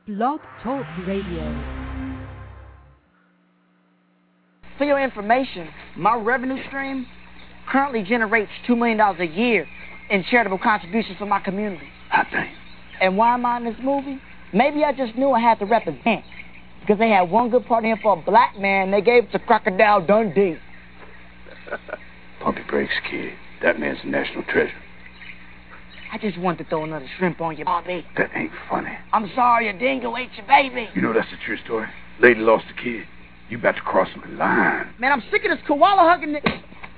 Blog Talk Radio. For your information, my revenue stream currently generates $2 million a year in charitable contributions for my community. Hot dang. And why am I in this movie? Maybe I just knew I had to represent. Because they had one good part in for a black man, they gave it to Crocodile Dundee. Pump your brakes, kid. That man's a national treasure. I just wanted to throw another shrimp on you, Bobby. That ain't funny. I'm sorry a dingo ate your baby. You know that's a true story. Lady lost a kid. You about to cross my line. Man, I'm sick of this koala hugging it.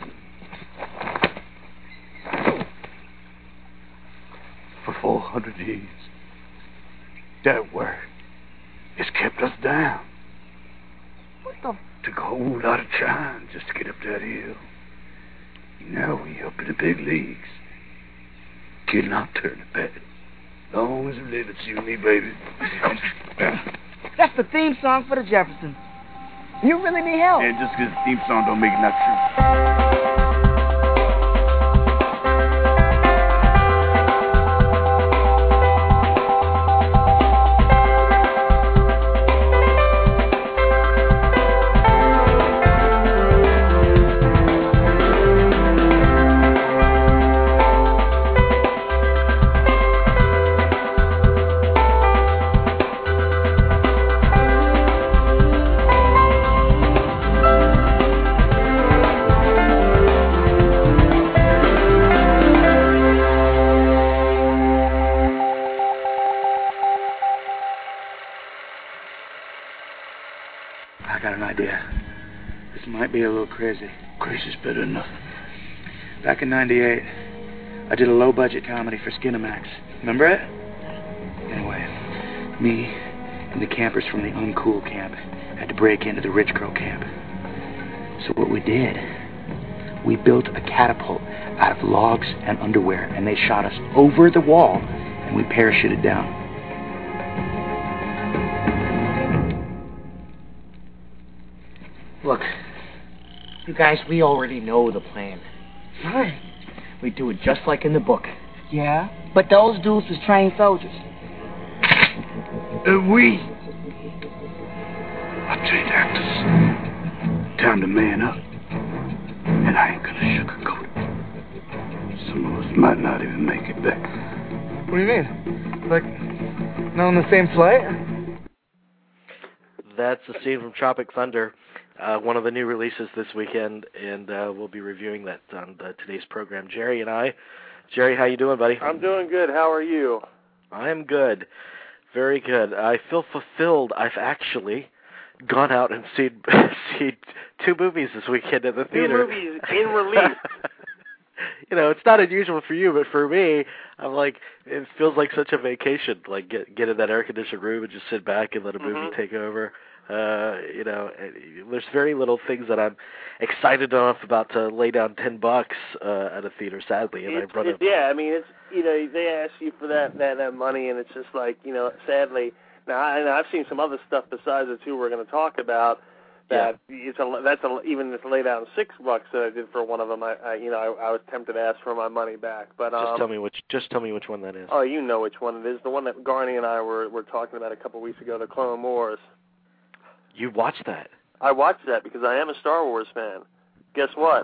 For 400 years, that word has kept us down. What the? Took a whole lot of time just to get up that hill. Now we up in the big leagues. Kid, and I'll turn it back. Long as we live, it's you and me, baby. That's the theme song for the Jeffersons. You really need help. And just because the theme song don't make it not true. Be a little crazy. Crazy's better than nothing. Back in '98, I did a low-budget comedy for Skinamax. Remember it? Anyway, me and the campers from the uncool camp had to break into the rich girl camp. So what we did, we built a catapult out of logs and underwear, and they shot us over the wall, and we parachuted down. Look. You guys, we already know the plan. Right. We do it just like in the book. Yeah? But those dudes was trained soldiers. We are trained actors. Time to man up. And I ain't gonna sugarcoat it. Some of us might not even make it back. What do you mean? Like, not on the same flight? That's a scene from Tropic Thunder. One of the new releases this weekend, and we'll be reviewing that on today's program. Jerry and I. Jerry, how you doing, buddy? I'm doing good. How are you? I am good. Very good. I feel fulfilled. I've actually gone out and seen 2 movies this weekend at the theater. 2 movies in release. You know, it's not unusual for you, but for me, I'm like, it feels like such a vacation. Like, get in that air-conditioned room and just sit back and let a movie take over. You know, there's very little things that I'm excited enough about to lay down $10 at a theater, sadly. And yeah, I mean, it's, you know, they ask you for that money, and it's just like, you know, sadly. Now, I've seen some other stuff besides the 2 we're going to talk about. That even if I lay down $6 that I did for one of them, I was tempted to ask for my money back. But just tell me which one that is. Oh, you know which one it is. The one that Garney and I were talking about a couple weeks ago, the Clone Wars. You watched that? I watched that because I am a Star Wars fan. Guess what?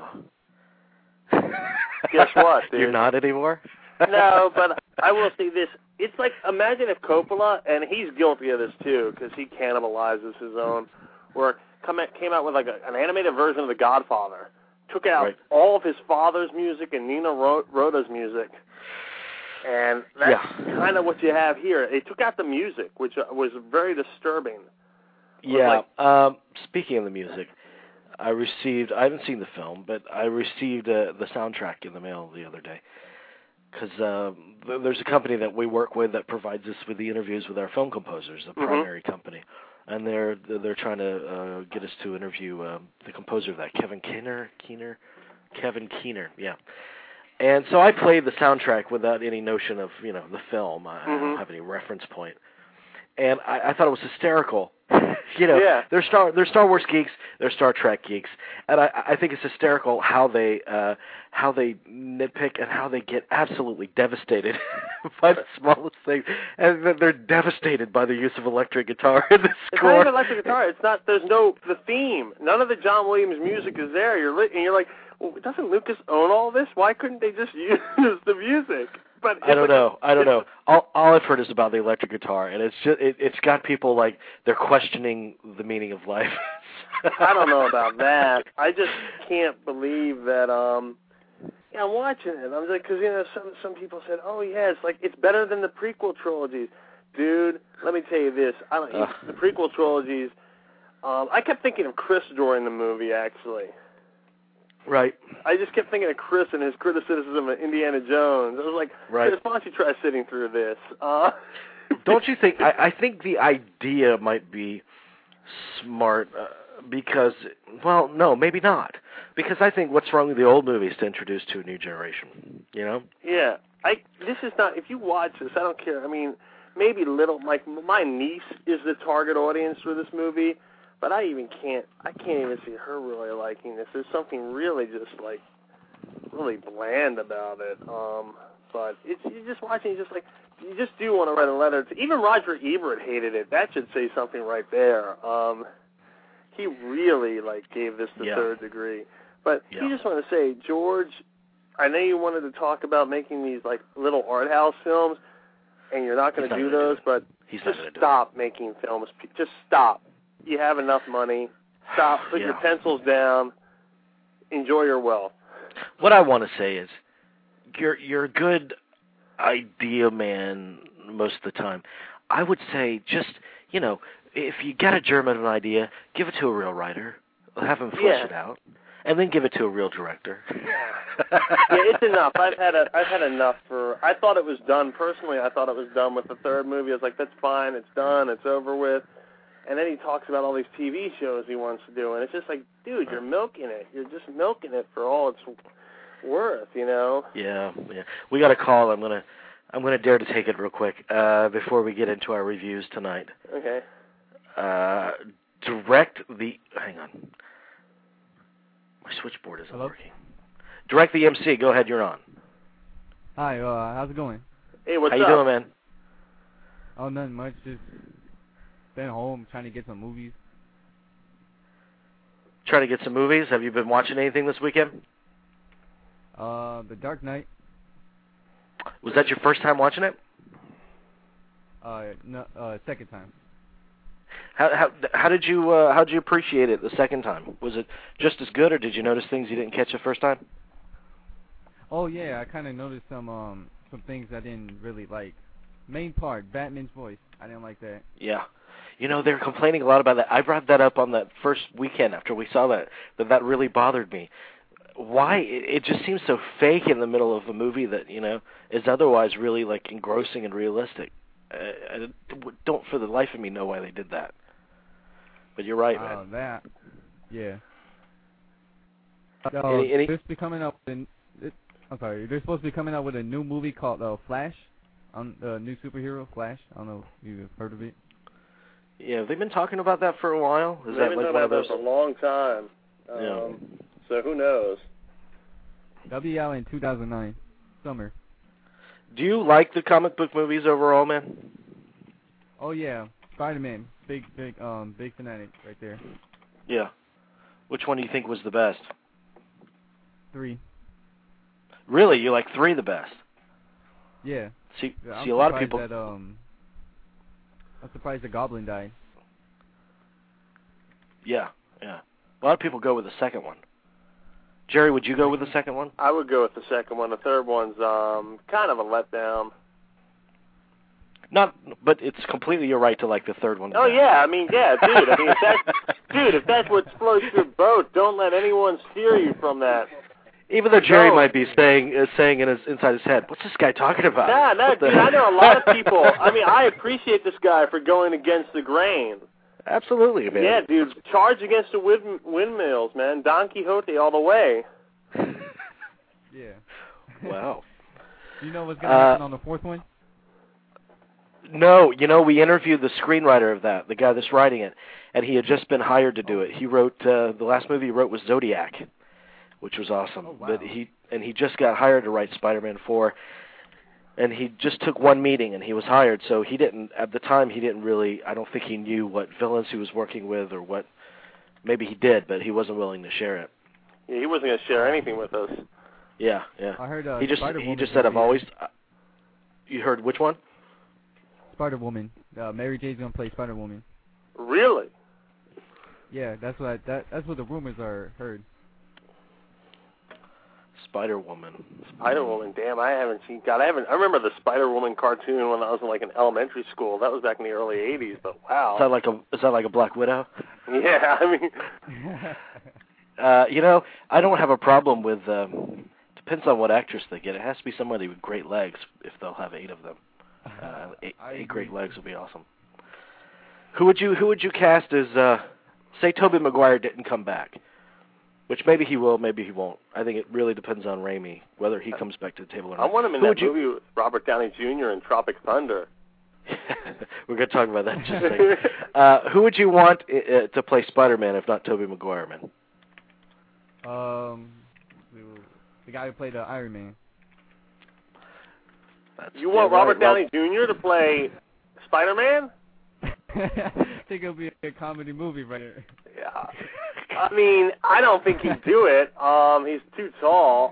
Guess what, dude? You're not anymore? No, but I will say this. It's like, imagine if Coppola, and he's guilty of this too, because he cannibalizes his own work, came out with like an animated version of The Godfather, took out all of his father's music and Nino Rota's music, and that's kind of what you have here. They took out the music, which was very disturbing. Yeah. Speaking of the music, I haven't seen the film, but I received the soundtrack in the mail the other day. Because there's a company that we work with that provides us with the interviews with our film composers, the primary company. And they're trying to get us to interview the composer of that, Kevin Keener, yeah. And so I played the soundtrack without any notion of, you know, the film. I don't have any reference point. And I thought it was hysterical Yeah. They're Star Wars geeks, they're Star Trek geeks, and I think it's hysterical how they nitpick and how they get absolutely devastated by the smallest thing, and they're devastated by the use of electric guitar in the score. It's not even electric guitar. It's not. There's no the theme. None of the John Williams music is there. You're like, well, doesn't Lucas own all this? Why couldn't they just use the music? But I don't know. All I've heard is about the electric guitar, and it's got people like they're questioning the meaning of life. I don't know about that. I just can't believe that. I'm watching it. I'm like, because some people said, oh yeah, it's better than the prequel trilogies, dude. Let me tell you this. The prequel trilogies. I kept thinking of Chris during the movie, actually. Right. I just kept thinking of Chris and his criticism of Indiana Jones. I was like, right. Chris, why don't you try sitting through this? Don't you think? I think the idea might be smart because, well, no, maybe not. Because I think what's wrong with the old movies to introduce to a new generation, you know? Yeah. This is not, if you watch this, I don't care. I mean, maybe my niece is the target audience for this movie. But I can't even see her really liking this. There's something really just like really bland about it. But you're just watching, you just do want to write a letter to, even Roger Ebert hated it. That should say something right there. He really gave this the third degree. But he just wanted to say, George, I know you wanted to talk about making these little art house films, and you're not going to do those, but just stop making films. Just stop. You have enough money. Stop. Put your pencils down. Enjoy your wealth. What I want to say is, you're a good idea man most of the time. I would say just, if you get a germ of an idea, give it to a real writer. Have him flesh it out, and then give it to a real director. Yeah, it's enough. I've had enough for. I thought it was done personally. I thought it was done with the third movie. I was like, that's fine. It's done. It's over with. And then he talks about all these TV shows he wants to do, and it's just like, dude, you're milking it. You're just milking it for all it's worth, Yeah. We got a call. I'm gonna dare to take it real quick before we get into our reviews tonight. Okay. Hang on. My switchboard isn't working. Direct the MC. Go ahead. You're on. Hi. How's it going? Hey, what's up? How you doing, man? Oh, nothing much. Just been home trying to get some movies. Trying to get some movies? Have you been watching anything this weekend? The Dark Knight. Was that your first time watching it? No, second time. How did you appreciate it the second time? Was it just as good, or did you notice things you didn't catch the first time? Oh yeah, I kind of noticed some things I didn't really like. Main part, Batman's voice. I didn't like that. Yeah. They're complaining a lot about that. I brought that up on that first weekend after we saw that really bothered me. Why? It just seems so fake in the middle of a movie that, is otherwise really, engrossing and realistic. I don't for the life of me know why they did that. But you're right, man. Oh, that. Yeah. They're supposed to be coming up they're supposed to be coming out with a new movie called Flash, the new superhero, Flash. I don't know if you've heard of it. Yeah, they've been talking about that for a while. They've been talking about that for a long time. So who knows? That'll be out in 2009, summer. Do you like the comic book movies overall, man? Oh yeah, Spider-Man, big fanatic right there. Yeah. Which one do you think was the best? 3. Really, you like 3 the best? Yeah. See, a lot of people. I'm surprised the Goblin died. Yeah. A lot of people go with the second one. Jerry, would you go with the second one? I would go with the second one. The third one's kind of a letdown. But it's completely your right to like the third one. Oh yeah, dude. If that's what floats your boat, don't let anyone steer you from that. Even though Jerry might be saying inside his head, what's this guy talking about? No, dude, I know a lot of people. I appreciate this guy for going against the grain. Absolutely, man. Yeah, dude, charge against the windmills, man. Don Quixote all the way. Yeah. Wow. You know what's going to happen on the fourth one? No, we interviewed the screenwriter of that, the guy that's writing it, and he had just been hired to do it. He wrote the last movie he wrote was Zodiac, which was awesome. Oh, wow. But he just got hired to write Spider-Man 4, and he just took one meeting and he was hired. So he didn't at the time. He didn't really. I don't think he knew what villains he was working with or what. Maybe he did, but he wasn't willing to share it. Yeah, he wasn't going to share anything with us. Yeah. I heard he just said I've always. You heard which one? Spider-Woman. Mary J's gonna play Spider-Woman. Really? Yeah, that's what the rumors are heard. Spider-Woman. Spider-Woman. Damn, I haven't seen. God, I remember the Spider-Woman cartoon when I was in like in elementary school. That was back in the early '80s. But wow. Is that like a Black Widow? Yeah, I mean. I don't have a problem with. Depends on what actress they get. It has to be somebody with great legs. If they'll have 8 of them, 8 great legs would be awesome. Who would you cast as? Say Tobey Maguire didn't come back, which maybe he will, maybe he won't. I think it really depends on Raimi whether he comes back to the table or not. I want him in that movie with Robert Downey Jr. in Tropic Thunder. We're going to talk about that in just a second. Who would you want to play Spider-Man if not Tobey Maguire, man? The guy who played Iron Man. You want Robert Downey Jr. to play Spider-Man? I think it'll be a comedy movie right here. Yeah. I mean, I don't think he'd do it. He's too tall.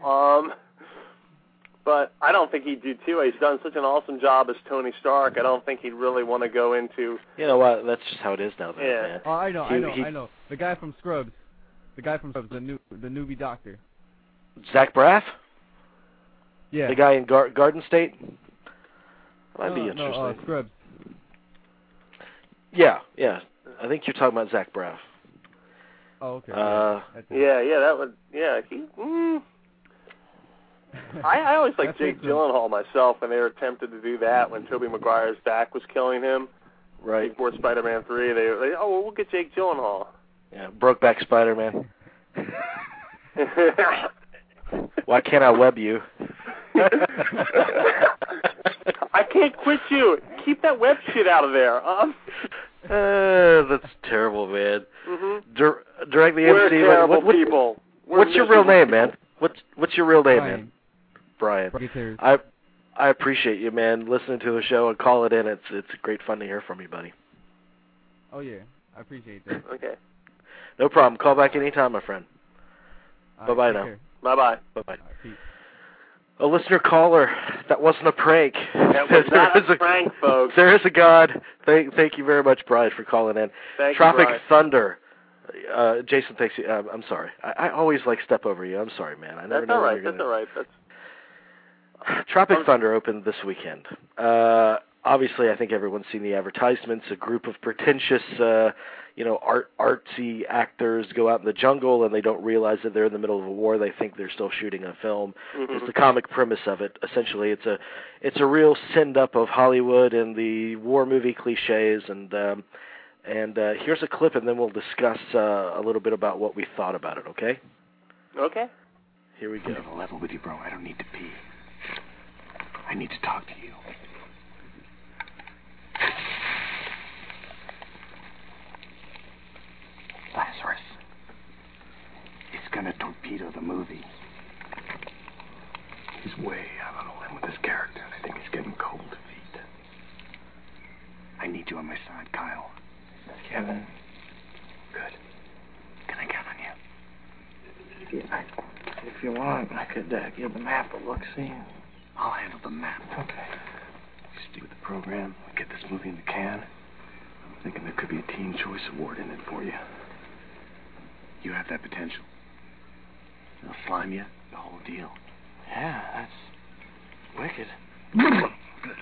But I don't think he'd do too. He's done such an awesome job as Tony Stark. I don't think he'd really want to go into. You know what? That's just how it is now, though, yeah. man. Oh, I know. The guy from Scrubs. The newbie doctor. Zach Braff? Yeah. The guy in Garden State? That'd be interesting. No, Scrubs. Yeah. I think you're talking about Zach Braff. Oh, okay. That would. Yeah, I always liked Jake Gyllenhaal myself, and they were tempted to do that when Tobey Maguire's back was killing him. Right. Before Spider-Man 3, we'll get Jake Gyllenhaal. Yeah, Brokeback Spider-Man. Why can't I web you? I can't quit you. Keep that web shit out of there. That's terrible, man. Mm-hmm. Directly We're MC. terrible people. What's your real name, man? What's your real name, man? Brian. I appreciate you, man, listening to the show and calling in. It's great fun to hear from you, buddy. Oh, yeah. I appreciate that. Okay. No problem. Call back anytime, my friend. Bye-bye now. Bye-bye. Bye-bye. A listener caller. That wasn't a prank. That was not a prank, folks. There is a God. Thank you very much, Brian, for calling in. Thank Tropic you, Brian. Thunder. Jason, thanks you. I'm sorry. I always step over you. I'm sorry, man. I never know when you're gonna... That's all right. Tropic Thunder opened this weekend. Obviously, I think everyone's seen the advertisements. A group of pretentious, artsy actors go out in the jungle, and they don't realize that they're in the middle of a war. They think they're still shooting a film. Mm-hmm. It's the comic premise of it. Essentially, it's a real send-up of Hollywood and the war movie cliches. And here's a clip, and then we'll discuss a little bit about what we thought about it. Okay? Okay. Here we go. I'm gonna level with you, bro. I don't need to pee. I need to talk to you. Lazarus. It's gonna torpedo the movie. He's way out on a limb with his character, and I think he's getting cold feet. I need you on my side, Kyle. Kevin. Good. Can I count on you? Yeah, if you want, I could give the map a look-see. I'll handle the map. Okay. You stick with the program, get this movie in the can. I'm thinking there could be a Teen Choice Award in it for you. You have that potential. They'll slime you, the whole deal. Yeah, that's wicked. Good.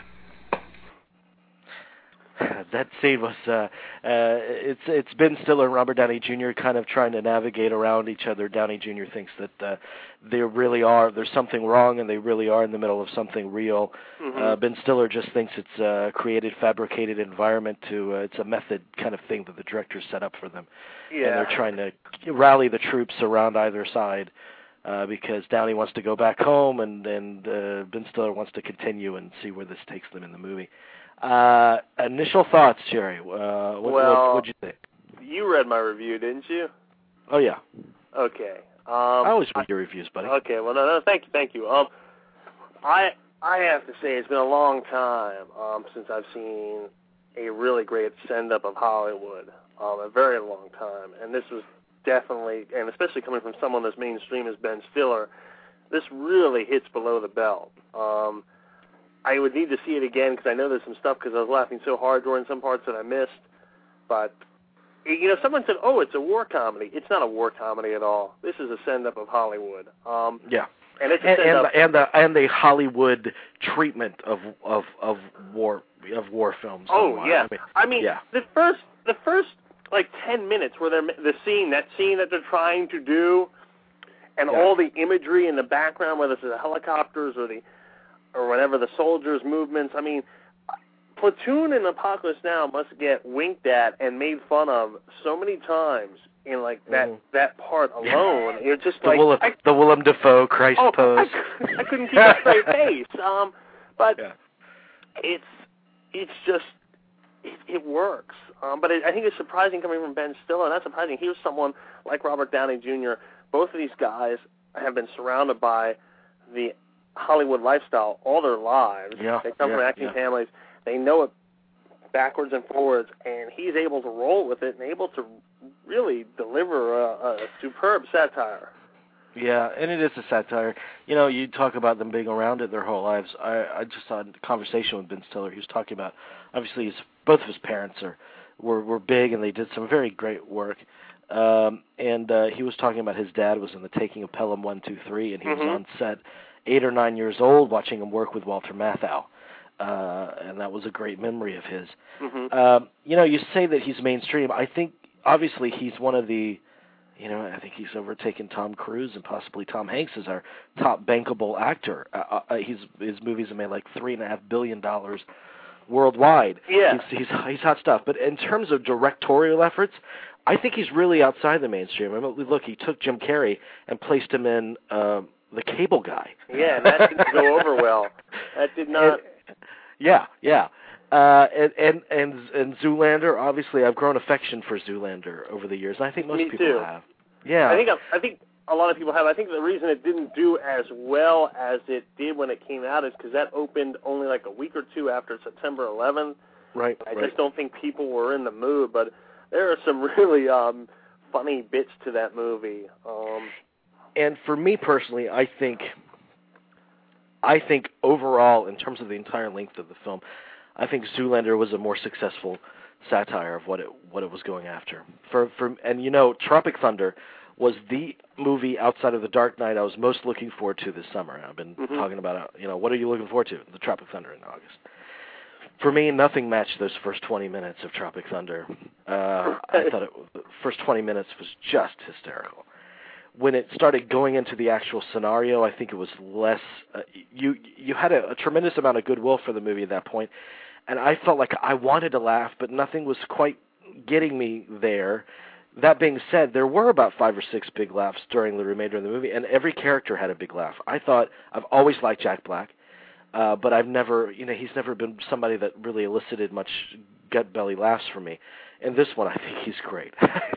That scene was, it's Ben Stiller and Robert Downey Jr. kind of trying to navigate around each other. Downey Jr. thinks that there's something wrong, and they really are in the middle of something real. Mm-hmm. Ben Stiller just thinks it's a created, fabricated environment it's a method kind of thing that the director set up for them. Yeah. And they're trying to rally the troops around either side. Because Downey wants to go back home, and Ben Stiller wants to continue and see where this takes them in the movie. Initial thoughts, Jerry. What'd you think? You read my review, didn't you? Oh yeah. Okay. I always read your reviews, buddy. Okay. Well, no, thank you. I have to say it's been a long time since I've seen a really great send-up of Hollywood. A very long time, and this was definitely, and especially coming from someone as mainstream as Ben Stiller, this really hits below the belt. I would need to see it again because I know there's some stuff because I was laughing so hard during some parts that I missed. But, you know, someone said, oh, it's a war comedy. It's not a war comedy at all. This is a send-up of Hollywood. Yeah. And it's a send-up. And the Hollywood treatment of war films. Oh, yeah. I mean yeah. the first like 10 minutes where that scene that they're trying to do, and all the imagery in the background, whether it's the helicopters or whatever, the soldiers' movements. I mean, Platoon and Apocalypse Now must get winked at and made fun of so many times in like that part alone. You're just the Willem Dafoe Christ pose. I couldn't keep a straight face. But it's just it works. But I think it's surprising coming from Ben Stiller. Not surprising. He was someone like Robert Downey Jr. Both of these guys have been surrounded by the Hollywood lifestyle all their lives. Yeah, they come from acting families. They know it backwards and forwards, and he's able to roll with it and able to really deliver a superb satire. Yeah, and it is a satire. You know, you talk about them being around it their whole lives. I just saw a conversation with Ben Stiller. He was talking about, obviously, both of his parents were big, and they did some very great work. And he was talking about his dad was in the taking of Pelham 1, 2, 3, and he was on set 8 or 9 years old watching him work with Walter Matthau. And that was a great memory of his. You know, you say that he's mainstream. I think, obviously, he's one of the, you know, I think he's overtaken Tom Cruise and possibly Tom Hanks as our top bankable actor. His movies have made like $3.5 billion worldwide. Yeah. He's hot stuff. But in terms of directorial efforts, I think he's really outside the mainstream. I mean, look, he took Jim Carrey and placed him in The Cable Guy. Yeah, and that didn't go over well. That did not. Yeah. And Zoolander. Obviously, I've grown affection for Zoolander over the years. And I think most people too. have. Yeah. I think a lot of people have. I think the reason it didn't do as well as it did when it came out is because that opened only like a week or two after September 11th. Right. I just don't think people were in the mood. But there are some really funny bits to that movie. And for me personally, I think overall, in terms of the entire length of the film, I think Zoolander was a more successful satire of what it was going after. And you know, Tropic Thunder was the movie outside of The Dark Knight I was most looking forward to this summer. I've been talking about, you know, what are you looking forward to? The Tropic Thunder in August. For me, nothing matched those first 20 minutes of Tropic Thunder. I thought the first 20 minutes was just hysterical. When it started going into the actual scenario, I think it was less. You had a tremendous amount of goodwill for the movie at that point, and I felt like I wanted to laugh, but nothing was quite getting me there. That being said, there were about 5 or 6 big laughs during the remainder of the movie, and every character had a big laugh. I've always liked Jack Black, but I've never, you know, he's never been somebody that really elicited much gut belly laughs from me. In this one, I think he's great.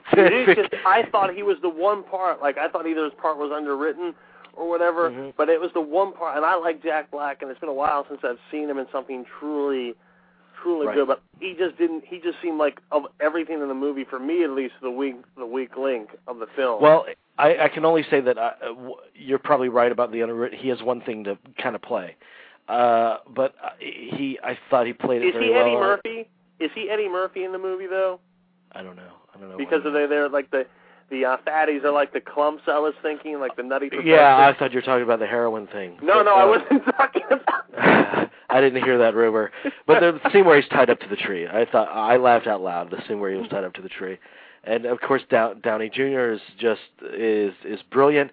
I thought he was the one part, like I thought either his part was underwritten or whatever, but it was the one part, and I like Jack Black, and it's been a while since I've seen him in something truly good, but he just seemed like, of everything in the movie, for me at least, the weak link of the film. Well, I can only say that you're probably right about the underwritten. He has one thing to kind of play. But I thought he played it very well. Is he Eddie Murphy? Is he Eddie Murphy in the movie, though? I don't know. Because they're like the fatties are like the clumps, I was thinking, like the Nutty Professor. Yeah, I thought you were talking about the heroin thing. No, I wasn't talking about I didn't hear that rumor. But the scene where he's tied up to the tree, I laughed out loud, the scene where he was tied up to the tree. And, of course, Downey Jr. is brilliant.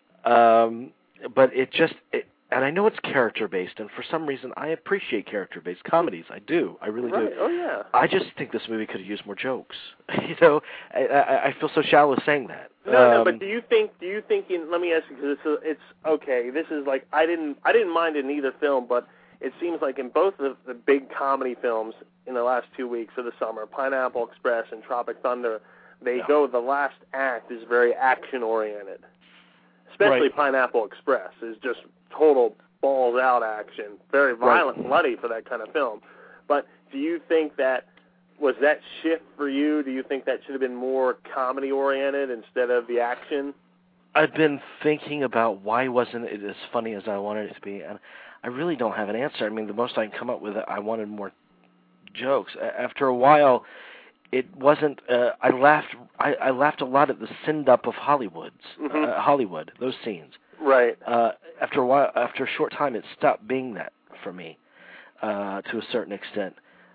But and I know it's character-based, and for some reason I appreciate character-based comedies. I do. I really do. Oh, yeah. I just think this movie could have used more jokes. You know, I feel so shallow saying that. No, but do you think let me ask you, because it's okay, this is like, I didn't mind it in either film, but it seems like in both of the big comedy films in the last 2 weeks of the summer, Pineapple Express and Tropic Thunder, they go, the last act is very action-oriented. Especially Pineapple Express is just total balls-out action, very violent, bloody for that kind of film. But do you think was that shift for you? Do you think that should have been more comedy-oriented instead of the action? I've been thinking about why wasn't it as funny as I wanted it to be, and I really don't have an answer. I mean, the most I can come up with, I wanted more jokes. After a while, it wasn't. I laughed a lot at the send-up of Hollywood, those scenes. Right. After a while, after a short time, it stopped being that for me, to a certain extent.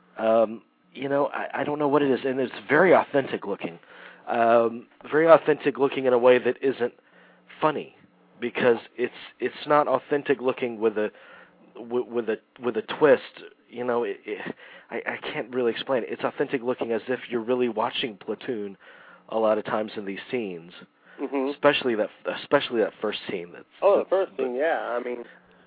I don't know what it is, and it's very authentic looking. Very authentic looking in a way that isn't funny, because it's not authentic looking with a twist. I can't really explain it. It's authentic looking as if you're really watching Platoon a lot of times in these scenes. Mm-hmm. Especially that first scene. The first scene, yeah. I mean,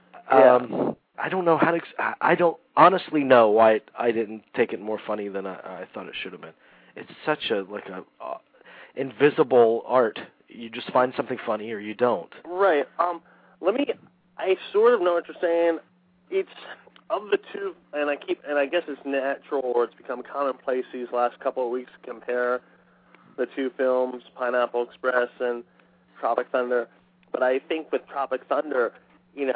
I don't know how to. I don't honestly know why I didn't take it more funny than I thought it should have been. It's such a invisible art. You just find something funny or you don't. Right. I sort of know what you're saying. It's of the two, and I guess it's natural, or it's become commonplace these last couple of weeks to compare the two films, Pineapple Express and Tropic Thunder. But I think with Tropic Thunder, when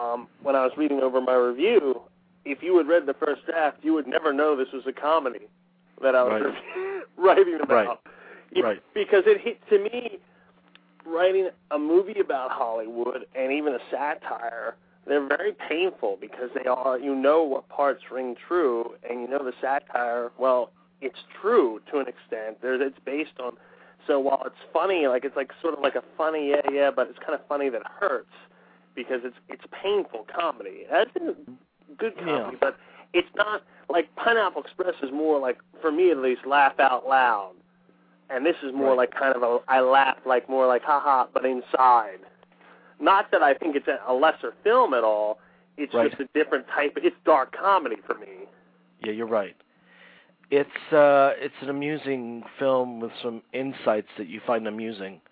I was reading over my review, if you had read the first draft, you would never know this was a comedy that I was writing about. Right. Because it hit, to me, writing a movie about Hollywood and even a satire, they're very painful because they are, what parts ring true, and the satire, well, it's true to an extent. It's based on, so while it's funny, it's sort of like a funny, but it's kind of funny that hurts because it's painful comedy. That's good comedy, but it's not, like Pineapple Express is more like, for me at least, laugh out loud. And this is more like kind of I laugh more like haha, but inside. Not that I think it's a lesser film at all. It's just a different type. It's dark comedy for me. Yeah, you're right. It's an amusing film with some insights that you find amusing.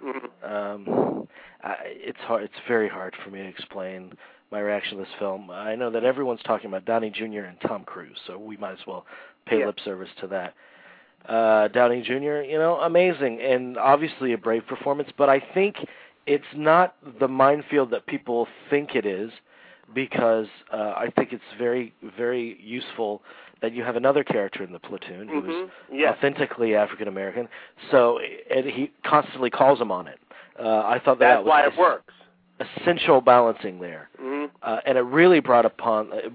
Mm-hmm. It's hard. It's very hard for me to explain my reaction to this film. I know that everyone's talking about Downey Jr. and Tom Cruise, so we might as well pay lip service to that. Downey Jr., amazing, and obviously a brave performance, but I think it's not the minefield that people think it is, because I think it's very, very useful that you have another character in the platoon who is authentically African American, and he constantly calls him on it. I thought that's why it works. Essential balancing there, and it really brought up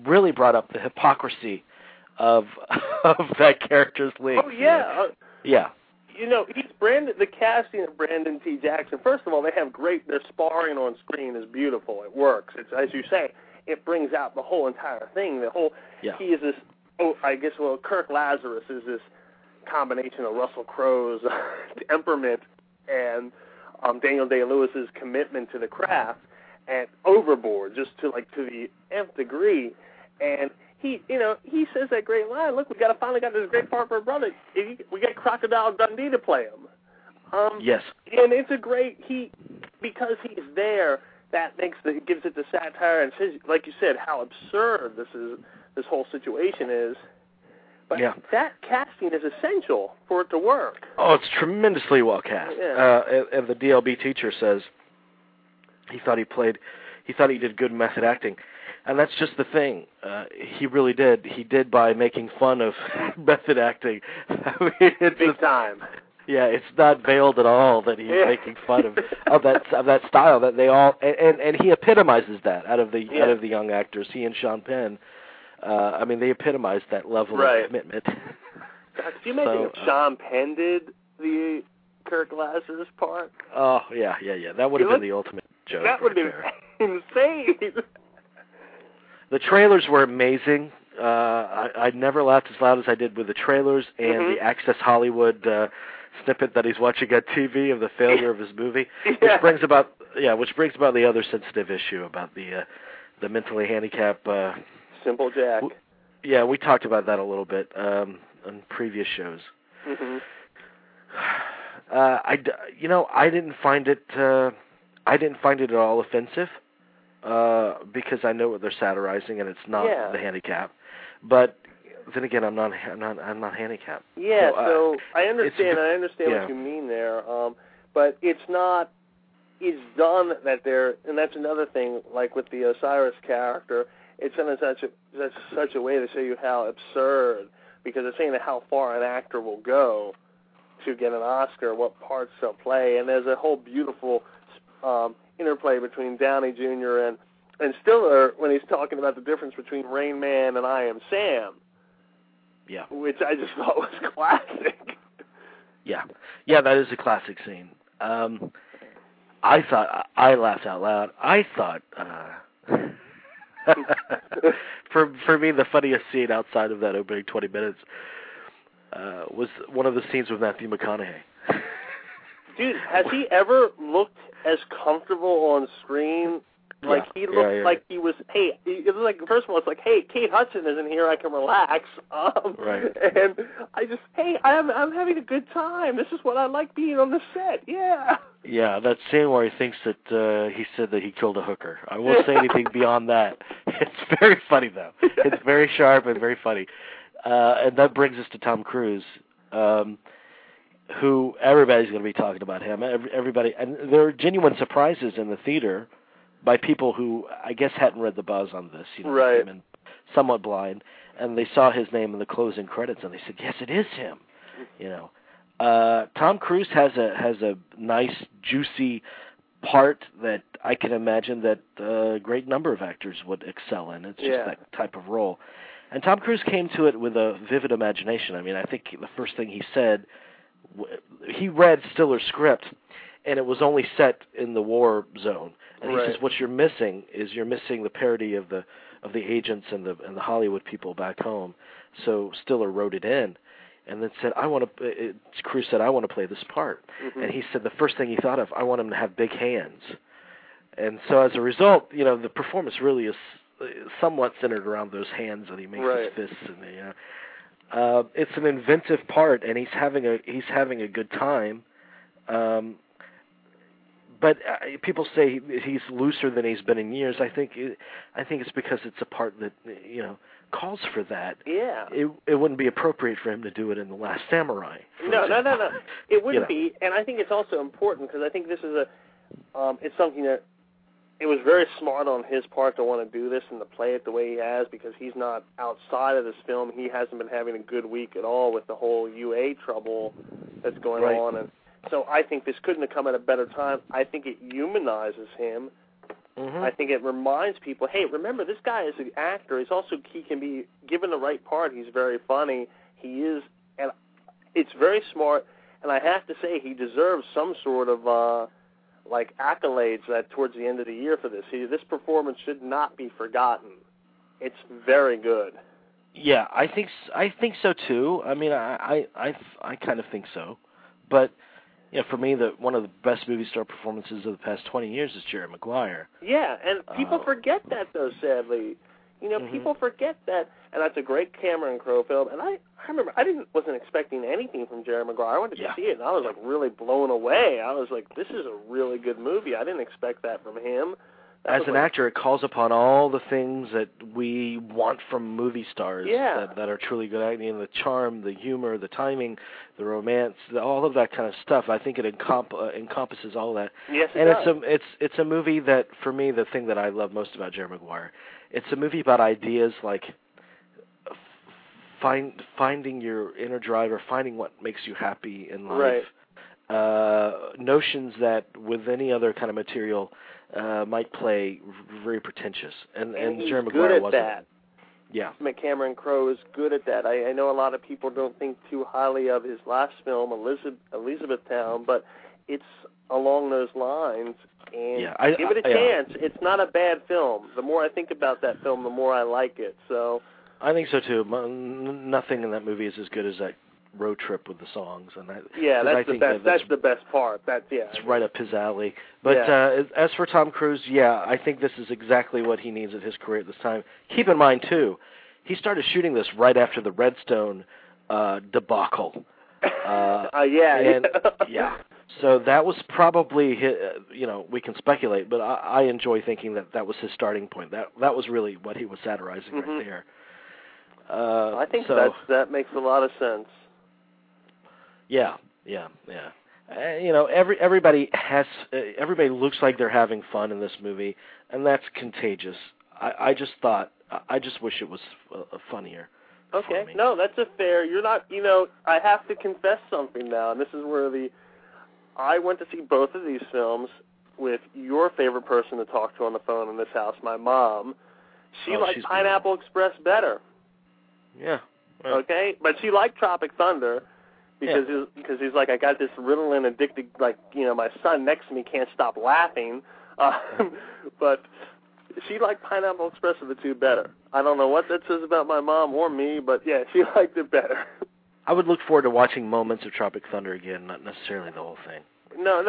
the hypocrisy of that character's league. Oh yeah, yeah. He's the casting of Brandon T. Jackson. First of all, their sparring on screen is beautiful. It works. It's, as you say, it brings out the whole entire thing. He is this. Kirk Lazarus is this combination of Russell Crowe's temperament and Daniel Day-Lewis's commitment to the craft, and overboard, just to the nth degree. And he says that great line. Look, we finally got this great part for a brother. We got Crocodile Dundee to play him. Yes. And it's a great because he's there. That gives it the satire and says, like you said, how absurd this whole situation is. But that casting is essential for it to work. Oh, it's tremendously well cast. Yeah. And the DLB teacher says he thought he did good method acting. And that's just the thing. He really did. He did by making fun of method acting. I mean, big time. Yeah, it's not veiled at all that he's making fun of that style that they all and he epitomizes that out of the young actors. He and Sean Penn. They epitomized that level of commitment. Could you imagine if Sean Penn did the Kirk Lazarus part? Oh yeah. That would have been the ultimate joke. That would have been insane. The trailers were amazing. I never laughed as loud as I did with the trailers and the Access Hollywood snippet that he's watching on TV of the failure of his movie, which brings about the other sensitive issue about the the mentally handicapped. Simple Jack. Yeah, we talked about that a little bit on previous shows. Mm-hmm. I didn't find it. I didn't find it at all offensive because I know what they're satirizing, and it's not the handicap. But then again, I'm not handicapped. Yeah, so I It's understand. What you mean there. But it's not. It's done that they're, and that's another thing. Like with the Osiris character, it's done in such a way to show you how absurd, because it's saying how far an actor will go to get an Oscar, what parts they'll play, and there's a whole beautiful interplay between Downey Jr. and Stiller when he's talking about the difference between Rain Man and I Am Sam. Yeah. Which I just thought was classic. Yeah, that is a classic scene. I laughed out loud. I thought, for me, the funniest scene outside of that opening 20 minutes was one of the scenes with Matthew McConaughey. Dude, has he ever looked as comfortable on screen? Like he looked like he was. Hey, it was like, first of all, it's like, hey, Kate Hudson isn't here. I can relax. Right. And I just, I'm having a good time. This is what I like being on the set. Yeah. Yeah, that scene where he thinks that he said that he killed a hooker. I won't say anything beyond that. It's very funny though. It's very sharp and very funny. And that brings us to Tom Cruise, who everybody's going to be talking about him. Everybody, and there are genuine surprises in the theater by people who I guess hadn't read the buzz on this, right? And somewhat blind, and they saw his name in the closing credits, and they said, "Yes, it is him." Tom Cruise has a nice, juicy part that I can imagine that a great number of actors would excel in. It's just that type of role. And Tom Cruise came to it with a vivid imagination. I mean, I think the first thing he said, he read Stiller's script, and it was only set in the war zone. And he says, what you're missing is the parody of the agents and the Hollywood people back home. So Stiller wrote it in, and then said, Cruise said, I want to play this part. Mm-hmm. And he said the first thing he thought of, I want him to have big hands. And so as a result, the performance really is somewhat centered around those hands that he makes his fists and it's an inventive part, and he's having a good time. But people say he's looser than he's been in years. I think it's because it's a part that calls for that. Yeah. It wouldn't be appropriate for him to do it in The Last Samurai. No. It wouldn't be, and I think it's also important because I think this is it's something that it was very smart on his part to want to do this and to play it the way he has, because he's not outside of this film. He hasn't been having a good week at all with the whole UA trouble that's going on, and so I think this couldn't have come at a better time. I think it humanizes him. Mm-hmm. I think it reminds people, hey, remember, this guy is an actor. He can be given the right part. He's very funny. He is, and it's very smart. And I have to say, he deserves some sort of accolades that towards the end of the year for this. This performance should not be forgotten. It's very good. Yeah, I think so too. I mean, I kind of think so, but. For me, one of the best movie star performances of the past 20 years is Jerry Maguire. Yeah, and people forget that, though, sadly. People forget that, and that's a great Cameron Crowe film. And I remember wasn't expecting anything from Jerry Maguire. I went to see it, and I was, really blown away. I was like, this is a really good movie. I didn't expect that from him. As an actor, it calls upon all the things that we want from movie stars that are truly good acting, the charm, the humor, the timing, the romance, all of that kind of stuff. I think it encompasses all that. Yes, it does. And it's a movie that, for me, the thing that I love most about Jerry Maguire, it's a movie about ideas like finding your inner drive or finding what makes you happy in life. Right. Notions that with any other kind of material might play very pretentious, and Jerry Maguire wasn't. That. Yeah, Cameron Crowe is good at that. I know a lot of people don't think too highly of his last film, Elizabethtown, but it's along those lines. And give it a chance. It's not a bad film. The more I think about that film, the more I like it. So I think so too. Nothing in that movie is as good as that road trip with the songs, and that's the best. That's the best part. It's right up his alley. But as for Tom Cruise, I think this is exactly what he needs at his career at this time. Keep in mind too, he started shooting this right after the Redstone debacle. So that was probably his, we can speculate, but I enjoy thinking that was his starting point. That was really what he was satirizing right there. I think that makes a lot of sense. Yeah. Everybody looks like they're having fun in this movie, and that's contagious. I just wish it was funnier. Okay, no, that's a fair. You're not. I have to confess something now, and this is where I went to see both of these films with your favorite person to talk to on the phone in this house, my mom. She liked Pineapple Express better. Yeah. Right. Okay, but she liked Tropic Thunder because he's like, I got this Ritalin addicted, my son next to me can't stop laughing. But she liked Pineapple Express of the two better. I don't know what that says about my mom or me, but she liked it better. I would look forward to watching moments of Tropic Thunder again, not necessarily the whole thing. No,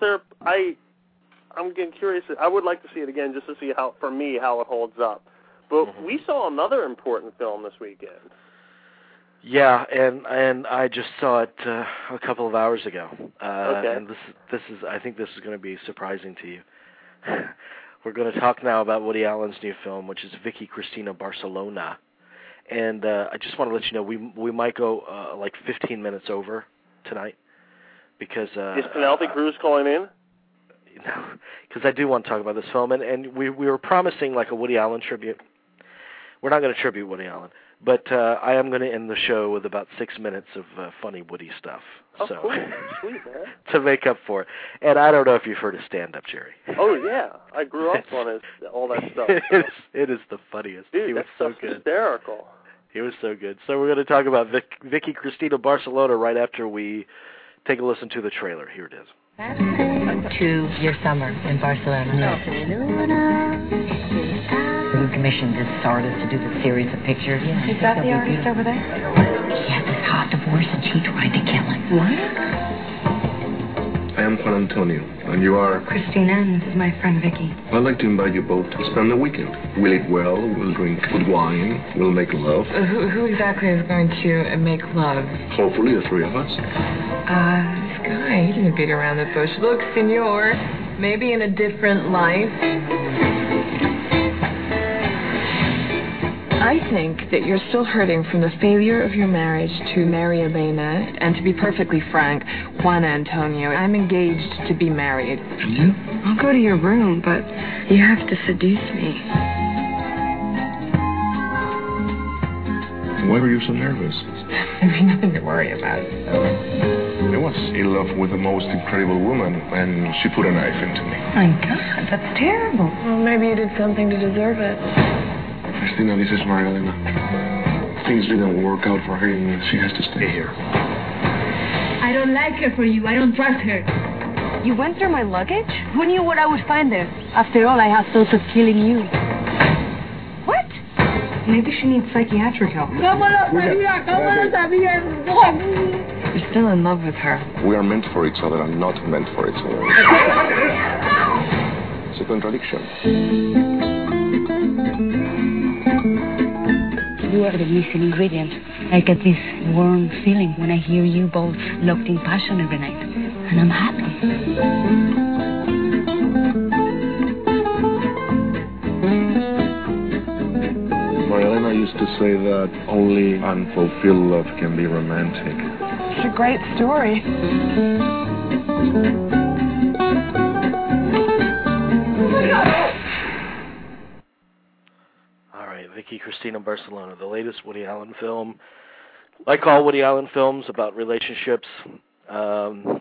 I'm getting curious. I would like to see it again just to see how it holds up. But we saw another important film this weekend. Yeah, and I just saw it a couple of hours ago. Okay. And I think this is going to be surprising to you. We're going to talk now about Woody Allen's new film, which is Vicky Cristina Barcelona. And I just want to let you know we might go 15 minutes over tonight because is Penelope Cruz calling in? No, because I do want to talk about this film, and we were promising a Woody Allen tribute. We're not going to tribute Woody Allen, but I am going to end the show with about 6 minutes of funny Woody stuff. Oh, so, cool. Sweet, man. To make up for it. And I don't know if you've heard his stand-up, Jerry. Oh, yeah. I grew up on all that stuff. It is the funniest. Dude, he was so good. Hysterical. He was so good. So we're going to talk about Vicky Cristina Barcelona right after we take a listen to the trailer. Here it is. To your summer in Barcelona. You commissioned this artist to do the series of pictures. Yeah, is that the artist over there? He had this hot divorce and she tried to kill him. What? I am Juan Antonio, and you are? Christina, and this is my friend Vicky. I'd like to invite you both to spend the weekend. We'll eat well, we'll drink good wine, we'll make love. Who exactly is going to make love? Hopefully the three of us. This guy, he didn't beat around the bush. Look, senor, maybe in a different life. I think that you're still hurting from the failure of your marriage to Maria Elena, and to be perfectly frank, Juan Antonio, I'm engaged to be married. And you? I'll go to your room, but you have to seduce me. Why were you so nervous? There's nothing to worry about. I was in love with the most incredible woman, and she put a knife into me. My God, that's terrible. Well, maybe you did something to deserve it. Christina, this is Maria Elena. Things didn't work out for her, and she has to stay here. I don't like her for you. I don't trust her. You went through my luggage? Who knew what I would find there? After all, I have thoughts of killing you. What? Maybe she needs psychiatric help. You're still in love with her. We are meant for each other and not meant for each other. It's a contradiction. You are the missing ingredient. I get this warm feeling when I hear you both locked in passion every night. And I'm happy. Maria Elena used to say that only unfulfilled love can be romantic. It's a great story. Vicky Cristina Barcelona, the latest Woody Allen film. Like all Woody Allen films about relationships, and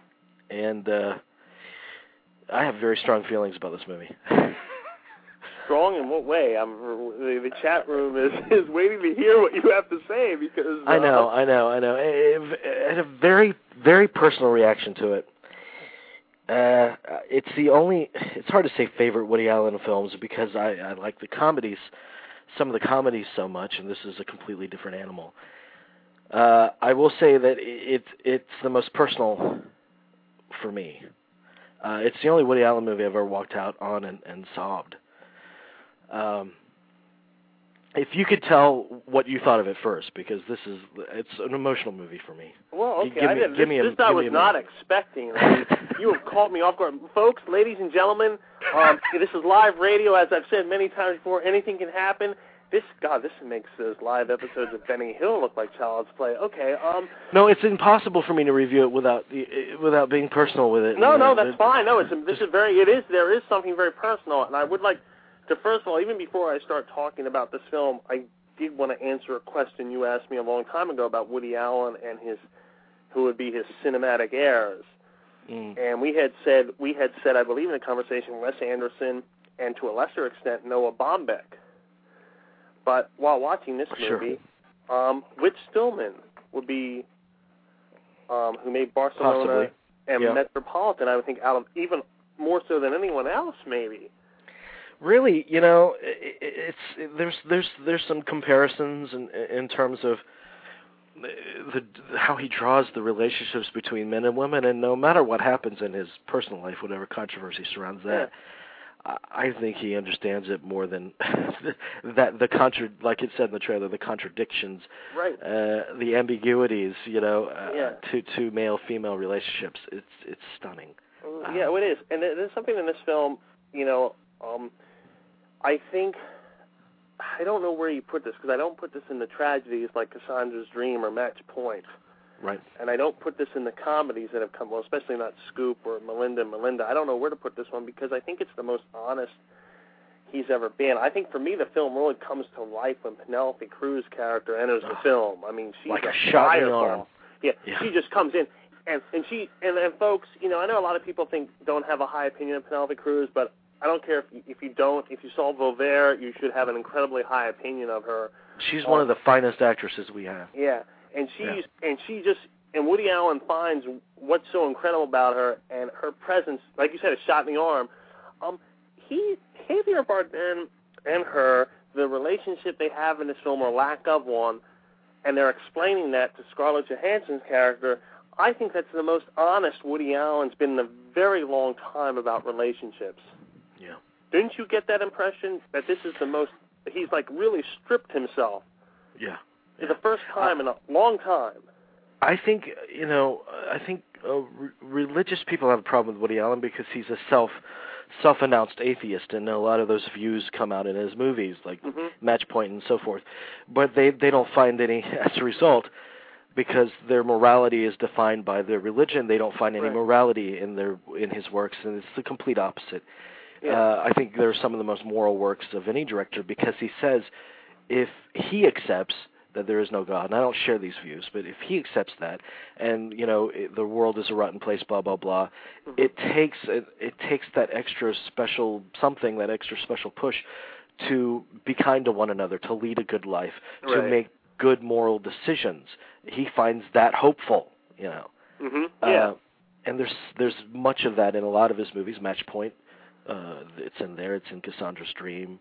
I have very strong feelings about this movie. Strong in what way? The chat room is waiting to hear what you have to say because I know. It had a very, very personal reaction to it. It's hard to say favorite Woody Allen films because I like the comedies. Some of the comedies so much, and this is a completely different animal. I will say that it's the most personal for me. It's the only Woody Allen movie I've ever walked out on and sobbed. If you could tell what you thought of it first, because it's an emotional movie for me. Well, okay, this I was not expecting. I mean, you have caught me off guard. Folks, ladies and gentlemen, this is live radio. As I've said many times before, anything can happen. This makes those live episodes of Benny Hill look like child's play. Okay, No, it's impossible for me to review it without being personal with it. No, that's fine. No, there is something very personal, and I would like to, first of all, even before I start talking about this film, I did want to answer a question you asked me a long time ago about Woody Allen and who would be his cinematic heirs. And we had said, I believe in a conversation, Wes Anderson and to a lesser extent Noah Baumbach. But while watching this movie, Whit Stillman would be who made Barcelona and Metropolitan. I would think out of even more so than anyone else, maybe. Really, there's some comparisons in terms of how he draws the relationships between men and women, and no matter what happens in his personal life, whatever controversy surrounds that, I think he understands it more than like it said in the trailer, the contradictions, the ambiguities, to male-female relationships. It's stunning. It is, and there's something in this film, I think, I don't know where you put this, because I don't put this in the tragedies like Cassandra's Dream or Match Point. Right. And I don't put this in the comedies that have come, well, especially not Scoop or Melinda. I don't know where to put this one, because I think it's the most honest he's ever been. I think for me the film really comes to life when Penelope Cruz's character enters the film. I mean, she's like a shot in the arm. Yeah, she just comes in. And folks, I know a lot of people don't have a high opinion of Penelope Cruz, but I don't care if you don't. If you saw Voltaire, you should have an incredibly high opinion of her. She's one of the finest actresses we have. Yeah, and Woody Allen finds what's so incredible about her, and her presence, like you said, a shot in the arm. Javier Bardem and her, the relationship they have in this film, or lack of one, and they're explaining that to Scarlett Johansson's character. I think that's the most honest Woody Allen's been in a very long time about relationships. Yeah. Didn't you get that impression that this is the most, he's like really stripped himself? Yeah. For the first time in a long time. I think, religious people have a problem with Woody Allen because he's a self-announced atheist, and a lot of those views come out in his movies, like Match Point and so forth. But they don't find any, as a result, because their morality is defined by their religion, they don't find any morality in his works, and it's the complete opposite. Yeah. I think they're some of the most moral works of any director, because he says if he accepts that there is no God, and I don't share these views, but if he accepts that, and the world is a rotten place, blah blah blah, it takes that extra special something, that extra special push to be kind to one another, to lead a good life, to make good moral decisions. He finds that hopeful, and there's much of that in a lot of his movies. Match Point, it's in there. It's in Cassandra's Dream.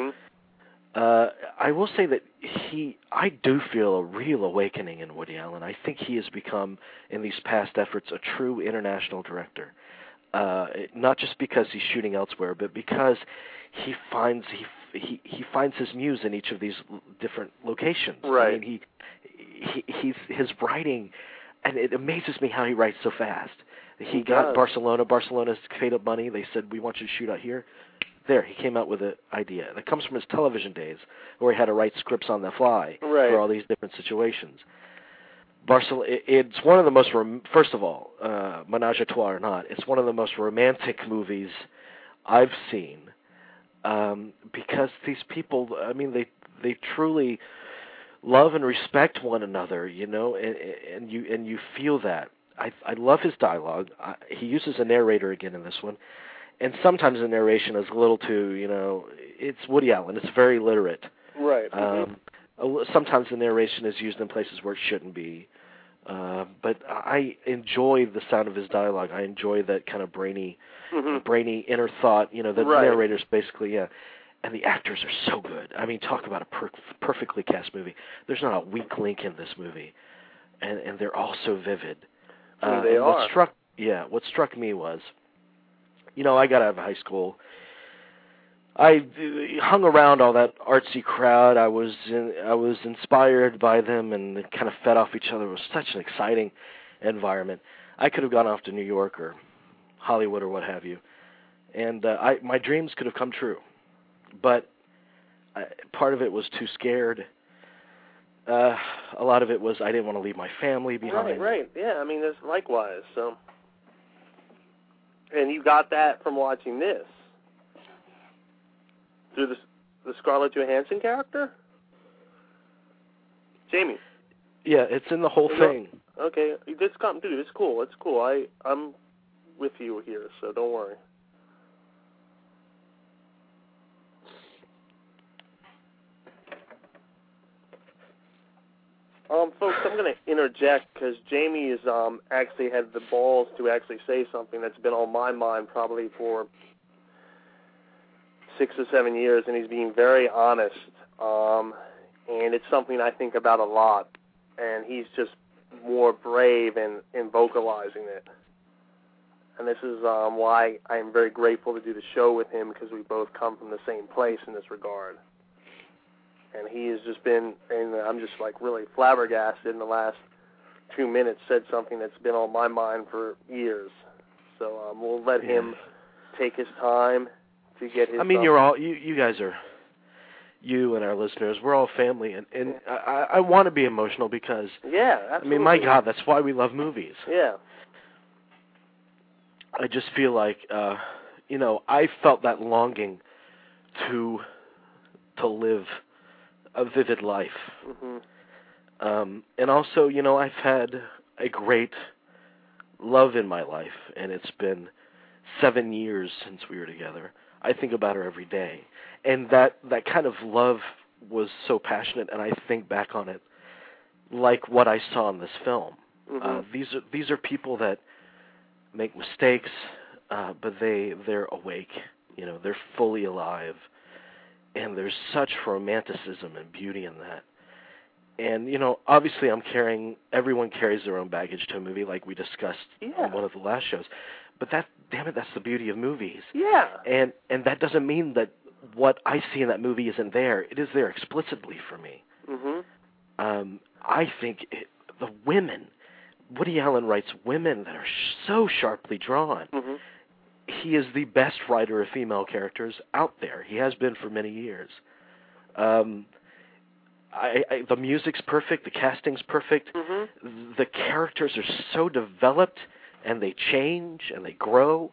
I will say that I do feel a real awakening in Woody Allen. I think he has become, in these past efforts, a true international director. Not just because he's shooting elsewhere, but because he finds his muse in each of these different locations. Right. I mean, his writing, and it amazes me how he writes so fast. He got Barcelona's paid up money. They said, we want you to shoot out here. There, he came out with an idea. And it comes from his television days, where he had to write scripts on the fly for all these different situations. It's one of the most, first of all, Menage a Trois or not, it's one of the most romantic movies I've seen, because these people, I mean, they truly love and respect one another, and you feel that. I love his dialogue. He uses a narrator again in this one. And sometimes the narration is a little too, it's Woody Allen. It's very literate. Right. Sometimes the narration is used in places where it shouldn't be. But I enjoy the sound of his dialogue. I enjoy that kind of brainy inner thought. The narrator's basically, and the actors are so good. I mean, talk about a perfectly cast movie. There's not a weak link in this movie. and they're all so vivid. They are. What struck me was, I got out of high school. I hung around all that artsy crowd. I was inspired by them, and they kind of fed off each other. It was such an exciting environment. I could have gone off to New York or Hollywood or what have you, and my dreams could have come true. But part of it was too scared. A lot of it was I didn't want to leave my family behind. Right. Yeah, I mean, there's likewise. So, and you got that from watching this through the Scarlett Johansson character, Jamie. Yeah, it's in the whole thing. Okay, dude, it's cool. It's cool. I'm with you here, so don't worry. Folks, I'm going to interject because Jamie is actually had the balls to actually say something that's been on my mind probably for 6 or 7 years, and he's being very honest. And it's something I think about a lot, and he's just more brave in vocalizing it. And this is why I am very grateful to do the show with him, because we both come from the same place in this regard. And he has just been, and I'm just like really flabbergasted in the last 2 minutes, said something that's been on my mind for years. So we'll let him take his time to get his... I mean, you're all, you guys are, you and our listeners, we're all family, and I want to be emotional because... Yeah, absolutely. I mean, my God, that's why we love movies. Yeah. I just feel like, I felt that longing to live a vivid life. Mm-hmm. And also, I've had a great love in my life, and it's been 7 years since we were together. I think about her every day. And that kind of love was so passionate, and I think back on it like what I saw in this film. Mm-hmm. These are people that make mistakes, but they're awake. They're fully alive. And there's such romanticism and beauty in that. And, obviously everyone carries their own baggage to a movie like we discussed on one of the last shows. But that's the beauty of movies. Yeah. And that doesn't mean that what I see in that movie isn't there. It is there explicitly for me. Mm-hmm. I think the women, Woody Allen writes women that are so sharply drawn. Mm-hmm. He is the best writer of female characters out there. He has been for many years. The music's perfect. The casting's perfect. Mm-hmm. The characters are so developed, and they change and they grow.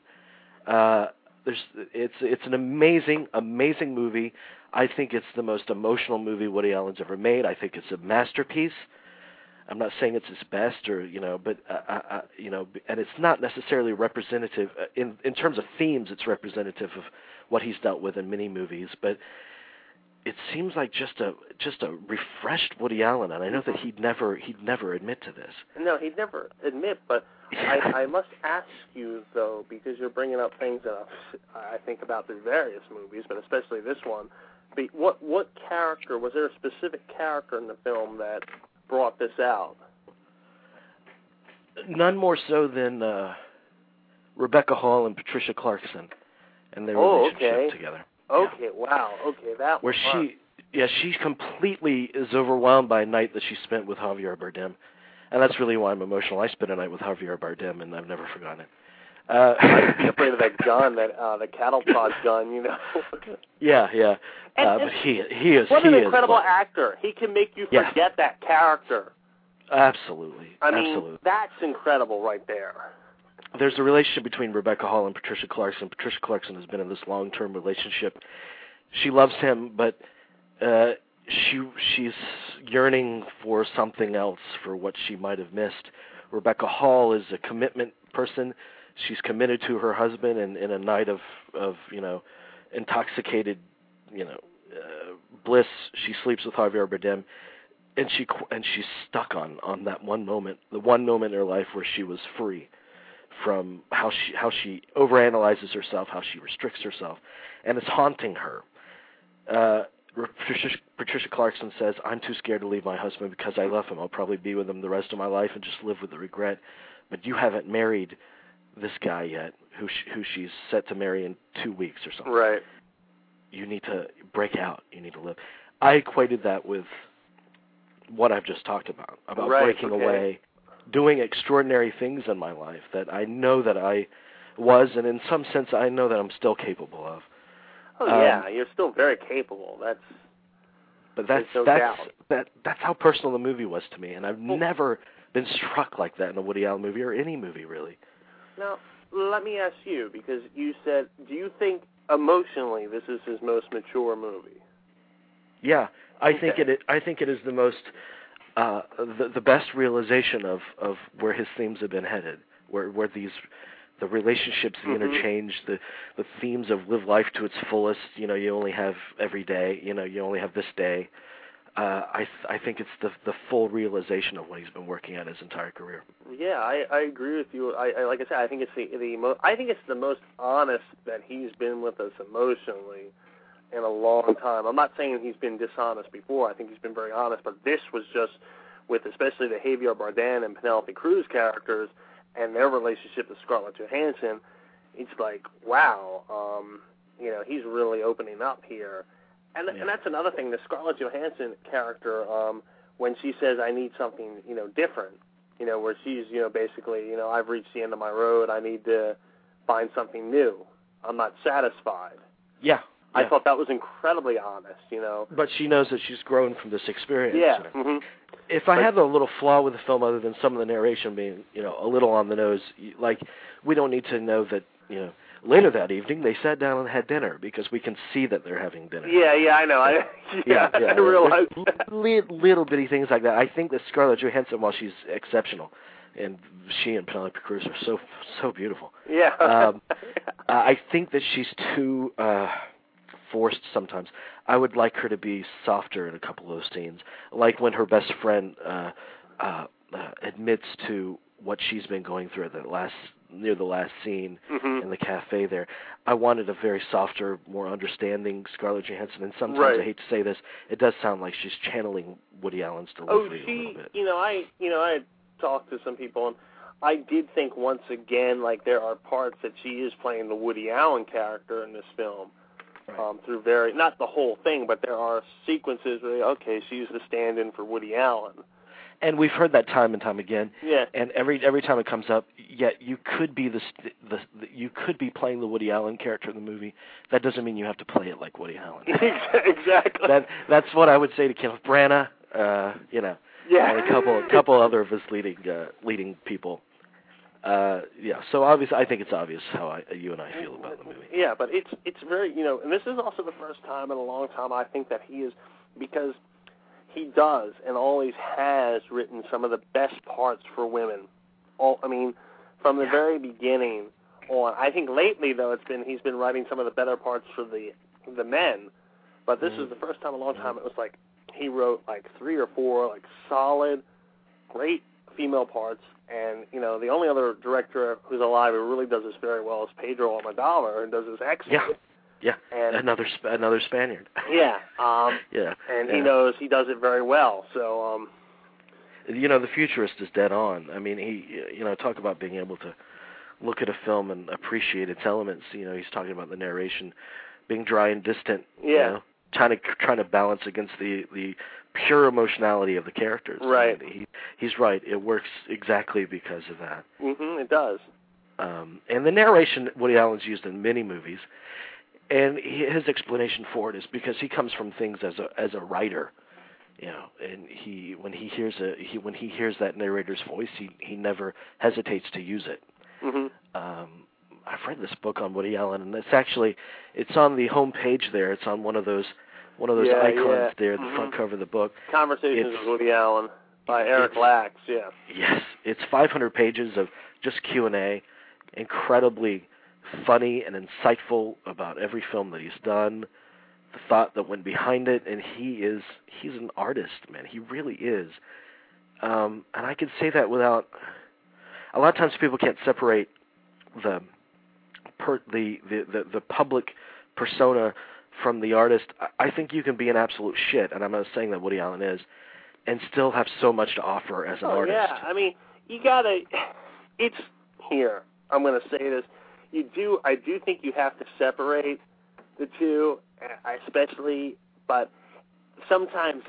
It's an amazing, amazing movie. I think it's the most emotional movie Woody Allen's ever made. I think it's a masterpiece. I'm not saying it's his best, but and it's not necessarily representative in terms of themes. It's representative of what he's dealt with in many movies, but it seems like just a refreshed Woody Allen. And I know that he'd never admit to this. No, he'd never admit. But I must ask you though, because you're bringing up things that I think about through various movies, but especially this one. What character was there? A specific character in the film that brought this out? None more so than Rebecca Hall and Patricia Clarkson and their relationship together. Okay, yeah. Wow. Okay, that where was she completely is overwhelmed by a night that she spent with Javier Bardem, and that's really why I'm emotional. I spent a night with Javier Bardem, and I've never forgotten it. I'd be afraid of that gun, that the cattle prod gun, Yeah. But he is. What an incredible actor! He can make you forget that character. Absolutely. I mean, that's incredible right there. There's a relationship between Rebecca Hall and Patricia Clarkson. Patricia Clarkson has been in this long-term relationship. She loves him, but she's yearning for something else, for what she might have missed. Rebecca Hall is a commitment person. She's committed to her husband, and in a night of intoxicated, bliss, she sleeps with Javier Bardem, and she's stuck on that one moment, the one moment in her life where she was free from how she overanalyzes herself, how she restricts herself, and it's haunting her. Patricia Clarkson says, "I'm too scared to leave my husband because I love him. I'll probably be with him the rest of my life and just live with the regret. But you haven't married this guy yet, who she's set to marry in 2 weeks or something. Right. You need to break out. You need to live." I equated that with what I've just talked about breaking away, doing extraordinary things in my life that I know that I was, and in some sense I know that I'm still capable of. Oh yeah, you're still very capable. That's how personal the movie was to me, and I've never been struck like that in a Woody Allen movie or any movie really. Now, let me ask you, because you said, do you think emotionally this is his most mature movie? Yeah, I think it is the most the best realization of where his themes have been headed, where the relationships, the interchange, the themes of live life to its fullest. You know, you only have every day. You know, you only have this day. I think it's the full realization of what he's been working at his entire career. Yeah, I agree with you. I like I said, I think it's the most honest that he's been with us emotionally in a long time. I'm not saying he's been dishonest before. I think he's been very honest, but this was just with especially the Javier Bardem and Penelope Cruz characters and their relationship with Scarlett Johansson. It's like, wow, you know, he's really opening up here. And that's another thing, the Scarlett Johansson character, when she says, I need something, you know, different, you know, where she's, you know, basically, you know, I've reached the end of my road, I need to find something new. I'm not satisfied. Yeah. I thought that was incredibly honest, you know. But she knows that she's grown from this experience. Yeah. You know? If I had a little flaw with the film other than some of the narration being, you know, a little on the nose, like, we don't need to know that, you know, later that evening they sat down and had dinner, because we can see that they're having dinner. Yeah, I know. I realize that. Little bitty things like that. I think that Scarlett Johansson, while she's exceptional, and she and Penelope Cruz are so beautiful. Yeah. I think that she's too forced sometimes. I would like her to be softer in a couple of those scenes, like when her best friend admits to what she's been going through at near the last scene in the cafe there. I wanted a very softer, more understanding Scarlett Johansson, and sometimes I hate to say this, it does sound like she's channeling Woody Allen's delivery a little bit. I talked to some people, and I did think once again, like, there are parts that she is playing the Woody Allen character in this film. Through not the whole thing, but there are sequences where, she's the stand-in for Woody Allen. And we've heard that time and time again. Yeah. And every time it comes up, you could be you could be playing the Woody Allen character in the movie. That doesn't mean you have to play it like Woody Allen. Exactly. That's what I would say to Kenneth Branagh. You know. Yeah. And a couple other of his leading people. So obviously, I think it's obvious how you and I feel about the movie. Yeah, but it's very, you know, and this is also the first time in a long time I think that he is, because he does and always has written some of the best parts for women. From the very beginning on. I think lately though he's been writing some of the better parts for the men, but this is the first time in a long time it was like he wrote like 3 or 4 like solid, great female parts. And, you know, the only other director who's alive who really does this very well is Pedro Almodovar, and does this excellent. Yeah. And another Spaniard. Yeah. And he knows he does it very well. So, you know, the futurist is dead on. I mean, talk about being able to look at a film and appreciate its elements. You know, he's talking about the narration being dry and distant. Yeah. You know, trying to balance against the pure emotionality of the characters. Right. And he's right. It works exactly because of that. It does. And the narration Woody Allen's used in many movies, and his explanation for it is because he comes from things as a writer, you know, and when he hears that narrator's voice, he never hesitates to use it. I've read this book on Woody Allen, and it's on the home page there. It's on one of those icons there, the front cover of the book. Conversations with Woody Allen by Eric Lax. Yeah. Yes, it's 500 pages of just Q&A, incredibly funny and insightful about every film that he's done, the thought that went behind it, and he's an artist, man. He really is. And I can say that without. A lot of times people can't separate the public persona from the artist, I think you can be an absolute shit, and I'm not saying that Woody Allen is, and still have so much to offer as an artist. Yeah, I mean, you gotta. It's here. I'm gonna say this. I do think you have to separate the two, especially. But sometimes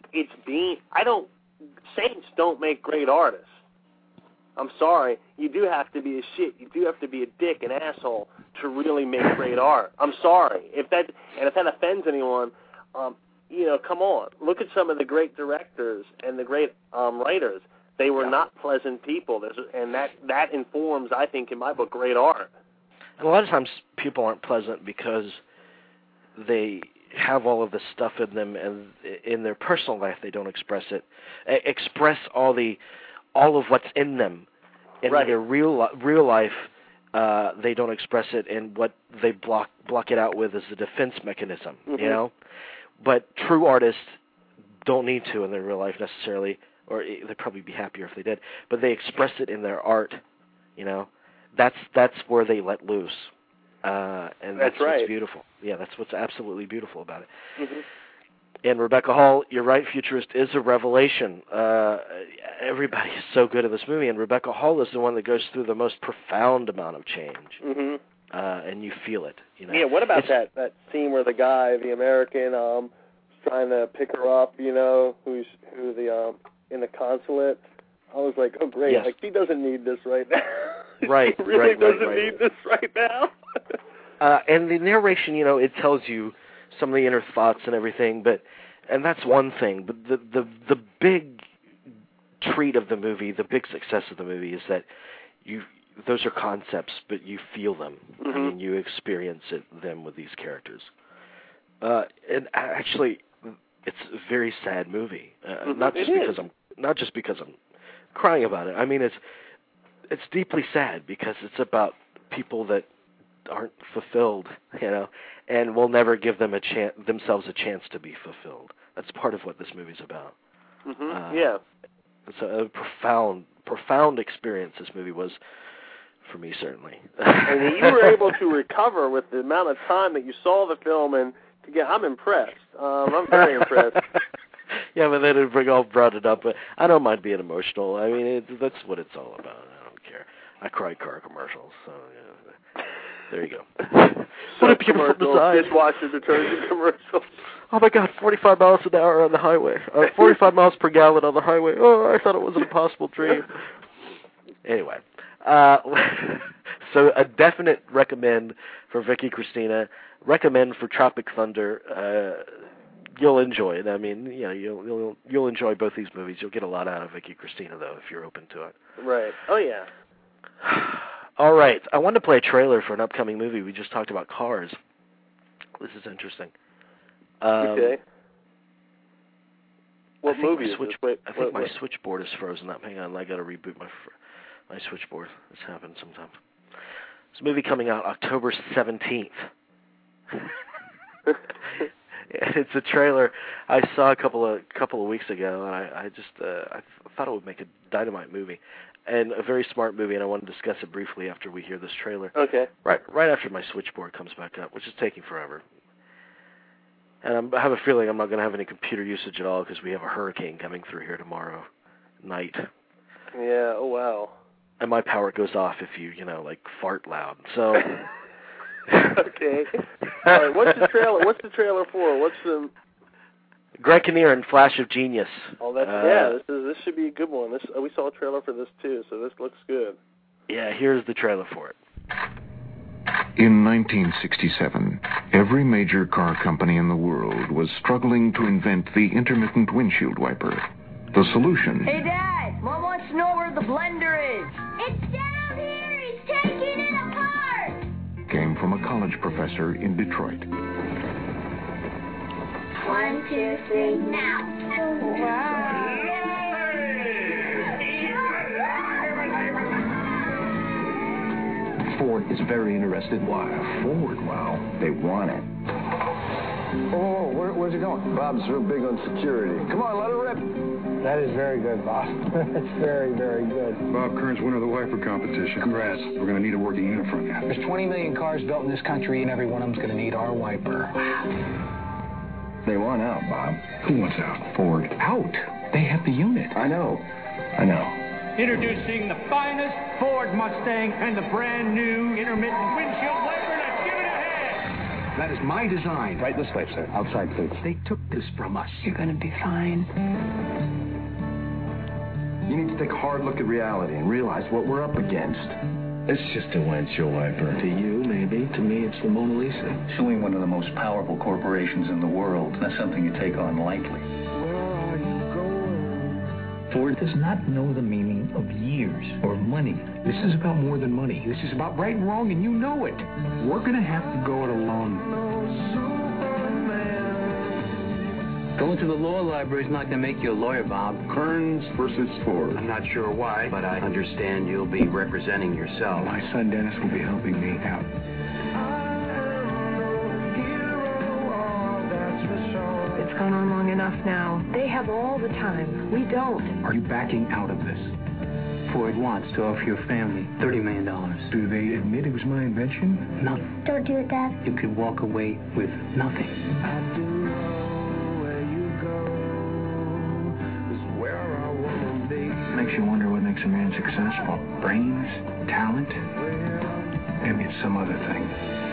Saints don't make great artists. I'm sorry. You do have to be a shit. You do have to be a dick, an asshole, to really make great art. I'm sorry. If that offends anyone, come on. Look at some of the great directors and the great writers. They were not pleasant people, and that informs, I think, in my book, great art. And a lot of times people aren't pleasant because they have all of this stuff in them, and in their personal life they don't express it. Express all of what's in them. In their real life, they don't express it, and what they block it out with is a defense mechanism, you know? But true artists don't need to in their real life necessarily, or they'd probably be happier if they did, but they express it in their art, you know? That's where they let loose. And that's what's beautiful. Yeah, that's what's absolutely beautiful about it. Mm-hmm. And Rebecca Hall, you're right, Futurist is a revelation. Everybody is so good in this movie, and Rebecca Hall is the one that goes through the most profound amount of change. Mm-hmm. And you feel it. You know? Yeah, what about that scene where the guy, the American, is trying to pick her up, who's in the consulate? I was like, oh, great. Yes. Like, he doesn't need this right now. Right, he really doesn't need this right now. And the narration, it tells you some of the inner thoughts and everything, and that's one thing. But the big treat of the movie, the big success of the movie is that those are concepts, but you feel them. Mm-hmm. I mean, you experience them with these characters. And actually, it's a very sad movie. Not just because I'm crying about it. I mean, it's deeply sad because it's about people that aren't fulfilled, and will never give themselves a chance to be fulfilled. That's part of what this movie's about. Mm-hmm. Yeah. It's a profound experience this movie was for me, certainly. And you were able to recover with the amount of time that you saw the film, and I'm impressed. I'm very impressed. Yeah, but they brought it up. But I don't mind being emotional. I mean, that's what it's all about. I don't care. I cry car commercials, so there you go. What a beautiful design. Dishwasher detergent commercials. Oh my God, 45 miles an hour on the highway. 45 miles per gallon on the highway. Oh, I thought it was an impossible dream. Anyway, so a definite recommend for Vicky Cristina. Recommend for Tropic Thunder. You'll enjoy it. I mean, you'll enjoy both these movies. You'll get a lot out of Vicky Cristina, though, if you're open to it. Right. Oh, yeah. All right. I wanted to play a trailer for an upcoming movie. We just talked about Cars. This is interesting. Okay. What movie is this? I think my switchboard is frozen up. Hang on, I got to reboot my switchboard. This happens sometimes. This movie coming out October 17th. It's a trailer I saw a couple of weeks ago, and I thought it would make a dynamite movie, and a very smart movie, and I want to discuss it briefly after we hear this trailer. Okay. Right after my switchboard comes back up, which is taking forever. And I have a feeling I'm not going to have any computer usage at all because we have a hurricane coming through here tomorrow night. Yeah. Oh wow. And my power goes off if you fart loud. So. Okay. All right. What's the trailer? What's the trailer for? What's the? Greg Kinnear in Flash of Genius. Oh, that's This should be a good one. We saw a trailer for this too, so this looks good. Yeah. Here's the trailer for it. In 1967, every major car company in the world was struggling to invent the intermittent windshield wiper. The solution. Hey, Dad! Mom wants to know where the blender is. It's down here! He's taking it apart! Came from a college professor in Detroit. 1, 2, 3, now. Wow. Ford is very interested. Why? Ford? Wow. They want it. Oh, where's it going? Bob's real big on security. Come on, let it rip. That is very good, Bob. That's very, very good. Bob Kearns, winner of the wiper competition. Congrats. We're going to need a working unit from you. There's 20 million cars built in this country, and every one of them's going to need our wiper. Wow. They want out, Bob. Who wants out? Ford. Out? They have the unit. I know. Introducing the finest Ford Mustang and the brand new intermittent windshield wiper. Let's give it a hand. That is my design. Right this way, sir. Outside, please. They took this from us. You're gonna be fine. You need to take a hard look at reality and realize what we're up against. It's just a windshield wiper. To you, maybe. To me, it's the Mona Lisa. Suing one of the most powerful corporations in the world, that's something you take on lightly. Ford does not know the meaning of years or money. This is about more than money. This is about right and wrong, and you know it. We're going to have to go it alone. Going to the law library is not going to make you a lawyer, Bob. Kearns versus Ford. I'm not sure why, but I understand you'll be representing yourself. My son Dennis will be helping me out. It's gone on long enough now. They have all the time. We don't. Are you backing out of this? Ford wants to offer your family $30 million. Do they admit it was my invention? No. Don't do it, Dad. You could walk away with nothing. Makes you wonder what makes a man successful. Brains, talent, maybe it's some other thing.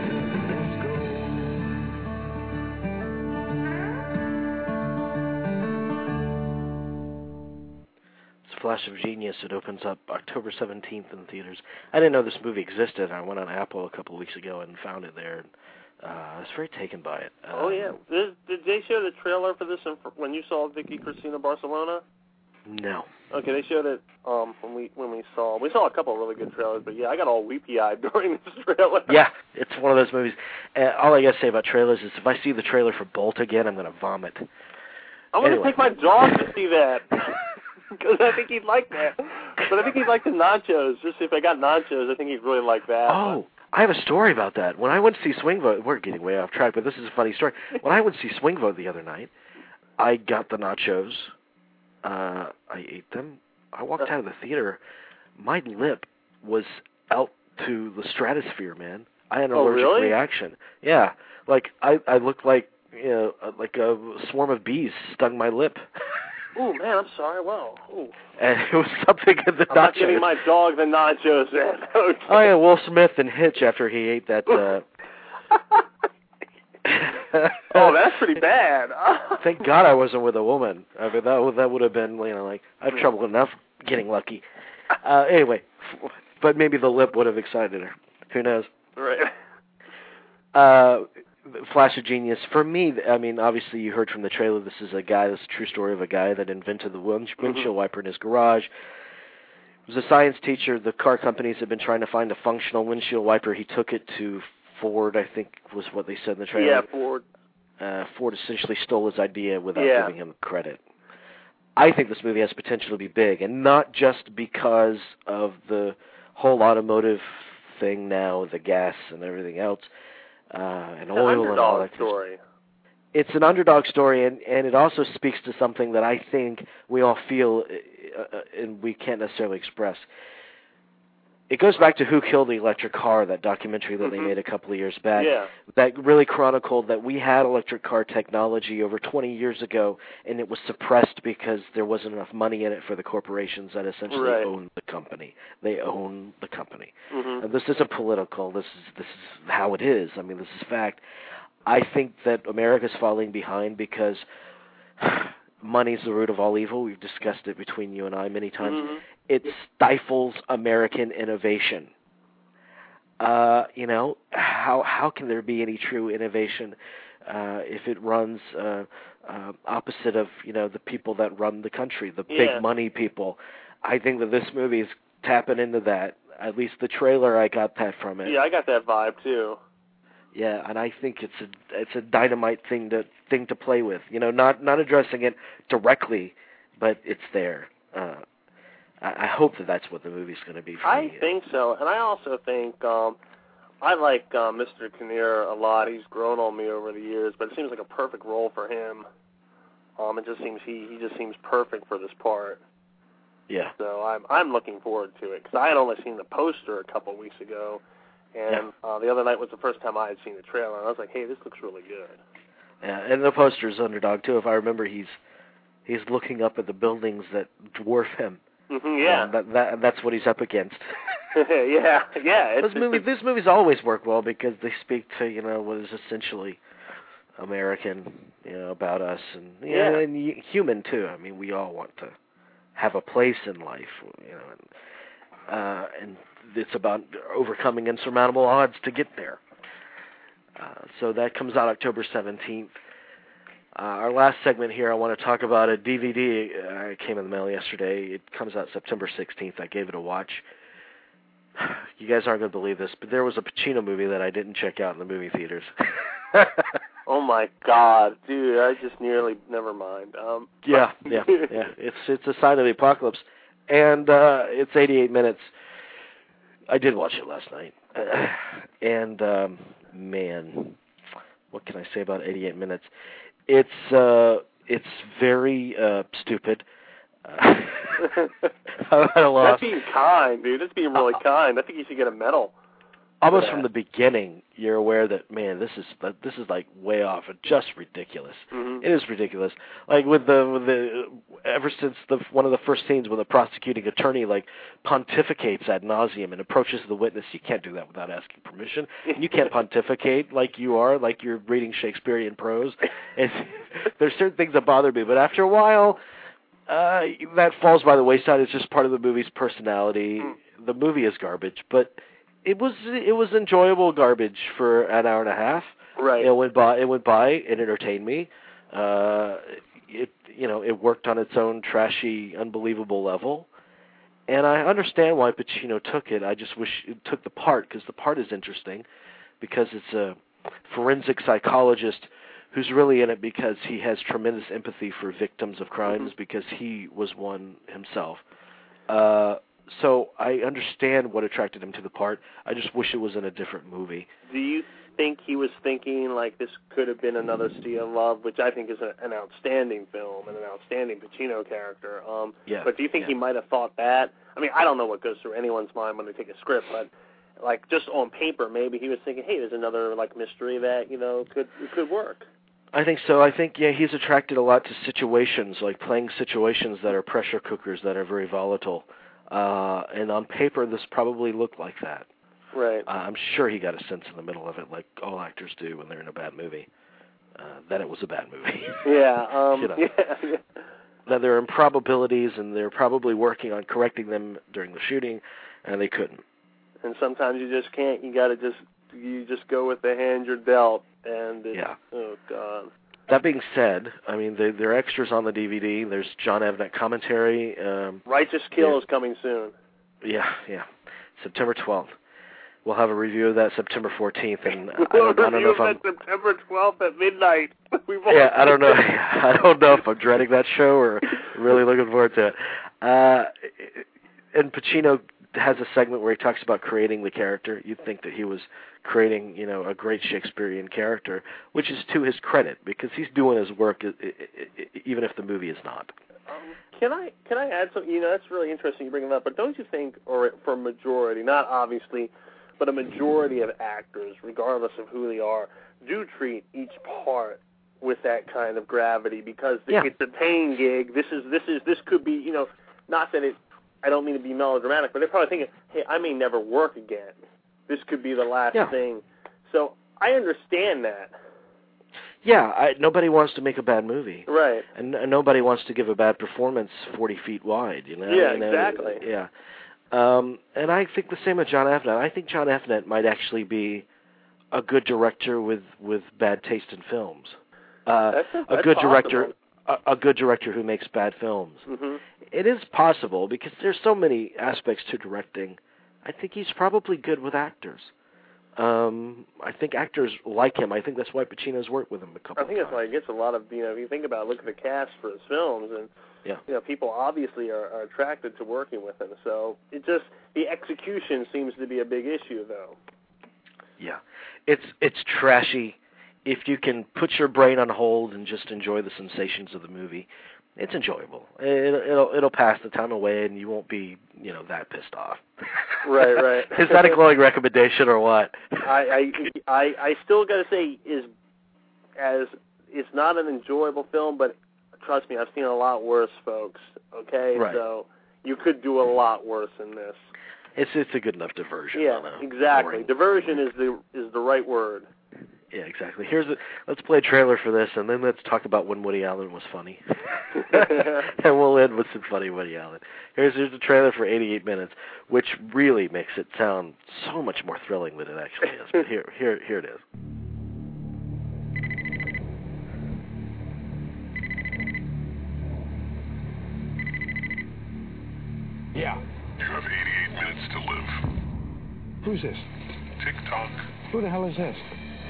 It's Flash of Genius. It opens up October 17th in theaters. I didn't know this movie existed. I went on Apple a couple of weeks ago and found it there. I was very taken by it. Oh, yeah. Did they show the trailer for this when you saw Vicky Cristina Barcelona? No. Okay, they showed it when we saw a couple of really good trailers, but yeah, I got all weepy-eyed during this trailer. Yeah, it's one of those movies. All I got to say about trailers is if I see the trailer for Bolt again, I'm going to vomit. I'm going to take my dog to see that because I think he'd like that. But I think he'd like the nachos. Just if I got nachos, I think he'd really like that. Oh, I have a story about that. When I went to see Swing Vote, we're getting way off track, but this is a funny story. When I went to see Swing Vote the other night, I got the nachos. I ate them. I walked out of the theater. My lip was out to the stratosphere, man. I had an allergic reaction. Yeah, like I looked like like a swarm of bees stung my lip. Oh man, I'm sorry. Wow. Ooh. And it was something in the nachos. I'm not giving my dog the nachos, man. Okay. Oh yeah, Will Smith and Hitch after he ate that. Oh, that's pretty bad. Thank God I wasn't with a woman. I mean, that would have been, like, I have trouble enough getting lucky. Anyway, but maybe the lip would have excited her. Who knows? Right. Flash of Genius. For me, I mean, obviously you heard from the trailer, this is a true story of a guy that invented the windshield wiper in his garage. He was a science teacher. The car companies have been trying to find a functional windshield wiper. He took it to Ford, I think was what they said in the trailer. Yeah, Ford. Ford essentially stole his idea without giving him credit. I think this movie has potential to be big, and not just because of the whole automotive thing now, the gas and everything else, and oil and all that story. It's an underdog story, and it also speaks to something that I think we all feel and we can't necessarily express. It goes back to Who Killed the Electric Car, that documentary that they made a couple of years back, that really chronicled that we had electric car technology over 20 years ago, and it was suppressed because there wasn't enough money in it for the corporations that essentially owned the company. They own the company. And this isn't political. This is how it is. I mean, this is fact. I think that America's falling behind because money's the root of all evil. We've discussed it between you and I many times. It stifles American innovation. How can there be any true innovation if it runs opposite of the people that run the country, the big money people? I think that this movie is tapping into that. At least the trailer, I got that from it. Yeah, I got that vibe too. Yeah, and I think it's a dynamite thing to play with. Not addressing it directly, but it's there. I hope that's what the movie's going to be for me. I think so, and I also think I like Mr. Kinnear a lot. He's grown on me over the years, but it seems like a perfect role for him. It just seems he just seems perfect for this part. Yeah. So I'm looking forward to it because I had only seen the poster a couple of weeks ago. And the other night was the first time I had seen the trailer, and I was like, hey, this looks really good. And the poster's underdog too. If I remember, he's looking up at the buildings that dwarf him. Yeah. That's what he's up against. yeah. These movies always work well because they speak to what is essentially American, about us and and human too. I mean, we all want to have a place in life, and it's about overcoming insurmountable odds to get there. So that comes out October 17th. Our last segment here, I want to talk about a DVD. It came in the mail yesterday. It comes out September 16th. I gave it a watch. You guys aren't going to believe this, but there was a Pacino movie that I didn't check out in the movie theaters. Oh my God, dude! I just never mind. Yeah. It's a sign of the apocalypse, and it's 88 minutes. I did watch it last night, and man, what can I say about 88 minutes? It's very stupid. That's being kind, dude. That's being really kind. I think you should get a medal. Almost from the beginning, you're aware that, man, this is like way off and just ridiculous. Mm-hmm. It is ridiculous. Like with the ever since one of the first scenes when the prosecuting attorney like pontificates ad nauseum and approaches the witness, you can't do that without asking permission. You can't pontificate like you're reading Shakespearean prose. And there's certain things that bother me, but after a while, that falls by the wayside. It's just part of the movie's personality. The movie is garbage, but it was enjoyable garbage for an hour and a half. Right. It went by. It entertained me. It worked on its own trashy, unbelievable level, and I understand why Pacino took it. I just wish it took the part because the part is interesting, because it's a forensic psychologist who's really in it because he has tremendous empathy for victims of crimes because he was one himself. So I understand what attracted him to the part. I just wish it was in a different movie. Do you think he was thinking like this could have been another Sea of Love, which I think is an outstanding film and an outstanding Pacino character? But do you think he might have thought that? I mean, I don't know what goes through anyone's mind when they take a script, but like just on paper, maybe he was thinking, hey, there's another like mystery that could work. I think so. I think he's attracted a lot to situations, like playing situations that are pressure cookers that are very volatile. And on paper, this probably looked like that. Right. I'm sure he got a sense in the middle of it, like all actors do when they're in a bad movie, that it was a bad movie. Yeah. Yeah. That there are improbabilities, and they're probably working on correcting them during the shooting, and they couldn't. And sometimes you just can't. You got to just go with the hand you're dealt. And oh God. That being said, I mean, there are extras on the DVD. There's John Avnet commentary. Righteous Kill is coming soon. Yeah. September 12th. We'll have a review of that September 14th. And I don't know if I'm September 12th at midnight. I don't know. I don't know if I'm dreading that show or really looking forward to it. And Pacino has a segment where he talks about creating the character. You'd think that he was creating, a great Shakespearean character, which is to his credit because he's doing his work even if the movie is not. Can I add something? That's really interesting you bring it up, but don't you think, or for a majority, not obviously, but a majority of actors, regardless of who they are, do treat each part with that kind of gravity because it's a paying gig. This could be, not that I don't mean to be melodramatic, but they're probably thinking, hey, I may never work again. This could be the last thing. So I understand that. Yeah, nobody wants to make a bad movie. Right. And nobody wants to give a bad performance 40 feet wide, Yeah, exactly. Yeah. And I think the same with John Avnet. I think John Avnet might actually be a good director with bad taste in films. That's a good director. Possible. A good director who makes bad films. Mm-hmm. It is possible because there's so many aspects to directing. I think he's probably good with actors. I think actors like him. I think that's why Pacino's worked with him a couple of times. I think that's why he gets a lot of, if you think about it, look at the cast for his films, and people obviously are attracted to working with him. So the execution seems to be a big issue, though. Yeah. It's trashy. If you can put your brain on hold and just enjoy the sensations of the movie, it's enjoyable. It'll pass the time away, and you won't be, that pissed off. Right. Is that a glowing recommendation or what? I still got to say, is as it's not an enjoyable film, but trust me, I've seen a lot worse, folks. Okay, Right. So you could do a lot worse than this. It's a good enough diversion. Yeah, on a exactly. boring- Diversion is the right word. Yeah, exactly. Let's play a trailer for this, and then let's talk about when Woody Allen was funny. And we'll end with some funny Woody Allen. Here's a trailer for 88 minutes, which really makes it sound so much more thrilling than it actually is. But here it is. Yeah. You have 88 minutes to live. Who's this? Tick-tock. Who the hell is this?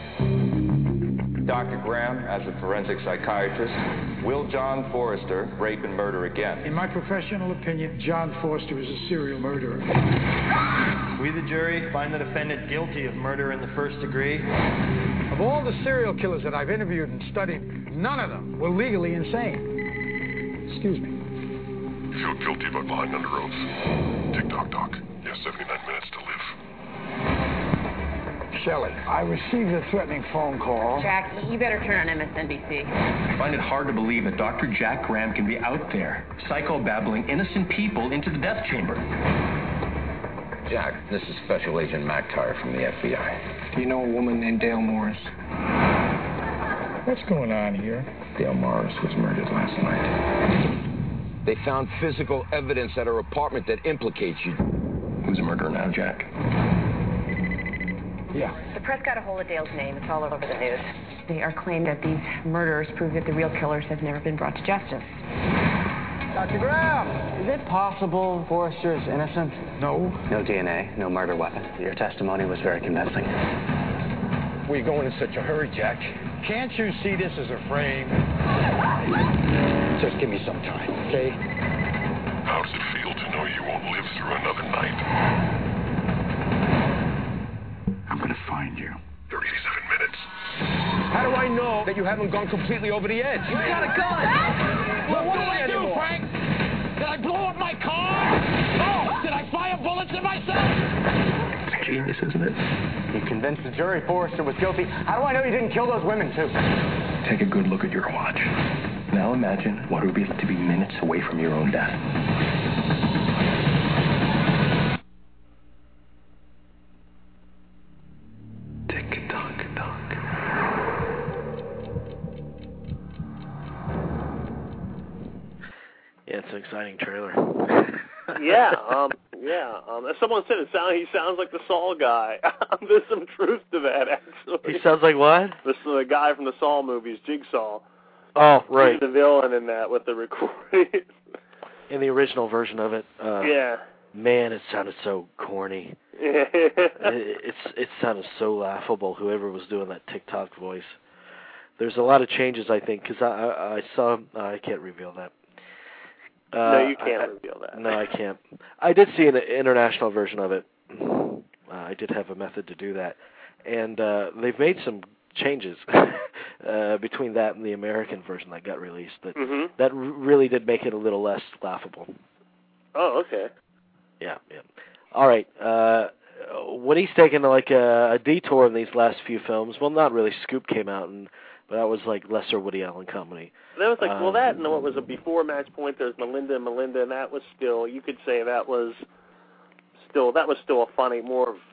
Dr. Graham, as a forensic psychiatrist, will John Forrester rape and murder again? In my professional opinion, John Forster is a serial murderer. We, the jury, find the defendant guilty of murder in the first degree. Of all the serial killers that I've interviewed and studied, none of them were legally insane. Excuse me. You feel guilty about lying under oath? Tick-tock, Doc. You have 79 minutes to live. Shelley, I received a threatening phone call. Jack, you better turn on MSNBC. I find it hard to believe that Dr. Jack Graham can be out there, psycho-babbling innocent people into the death chamber. Jack, this is Special Agent McTire from the FBI. Do you know a woman named Dale Morris? What's going on here? Dale Morris was murdered last night. They found physical evidence at her apartment that implicates you. Who's a murderer now, Jack? Yeah. The press got a hold of Dale's name. It's all over the news. They are claiming that these murderers prove that the real killers have never been brought to justice. Dr. Graham, is it possible Forrester's innocent? No. No DNA, no murder weapon. Your testimony was very convincing. Where you going in such a hurry, Jack? Can't you see this as a frame? Just give me some time, okay? How does it feel to know you won't live through another night? I'm gonna find you. 37 minutes. How do I know that you haven't gone completely over the edge? You got a gun! Well, what did I do, Frank? Did I blow up my car? Oh, did I fire bullets at myself? It's genius, isn't it? You convinced the jury Forrester was guilty. How do I know you didn't kill those women, too? Take a good look at your watch. Now imagine what it would be like to be minutes away from your own death. Tick-tock-tock. Yeah, it's an exciting trailer. Yeah. As someone said, he sounds like the Saw guy. There's some truth to that, actually. He sounds like what? The guy from the Saw movies, Jigsaw. Oh, right. He's the villain in that with the recording. In the original version of it. Yeah. Man, it sounded so corny. Yeah. It sounded so laughable, whoever was doing that TikTok voice. There's a lot of changes, I think, because I saw... I can't reveal that. No, you can't reveal that. No, I can't. I did see an international version of it. I did have a method to do that. And they've made some changes between that and the American version that got released. That really did make it a little less laughable. Oh, okay. Yeah. All right. Woody's taken like a detour in these last few films. Well, not really. Scoop came out, but that was like lesser Woody Allen comedy. That was like, that and what was it before Match Point? There's Melinda and Melinda, and that was still, you could say that was still a funny,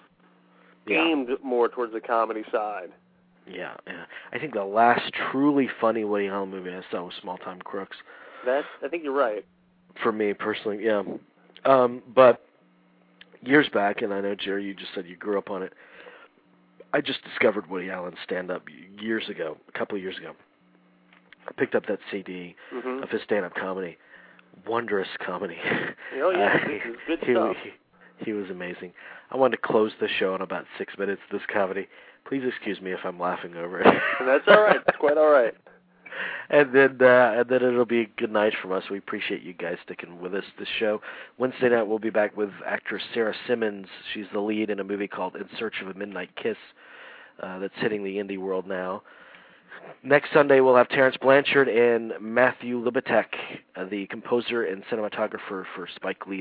aimed more towards the comedy side. Yeah. I think the last truly funny Woody Allen movie I saw was Small Time Crooks. I think you're right. For me personally, yeah. But years back, and I know, Jerry, you just said you grew up on it, I just discovered Woody Allen stand-up a couple of years ago. I picked up that CD of his stand-up comedy. Wondrous comedy. Oh, yeah, this is good stuff. He was amazing. I wanted to close the show in about 6 minutes, this comedy. Please excuse me if I'm laughing over it. That's all right. It's quite all right. And then it'll be a good night from us. We appreciate you guys sticking with us this show. Wednesday night we'll be back with actress Sarah Simmons. She's the lead in a movie called In Search of a Midnight Kiss that's hitting the indie world now. Next Sunday we'll have Terrence Blanchard and Matthew Libatek, the composer and cinematographer for Spike Lee's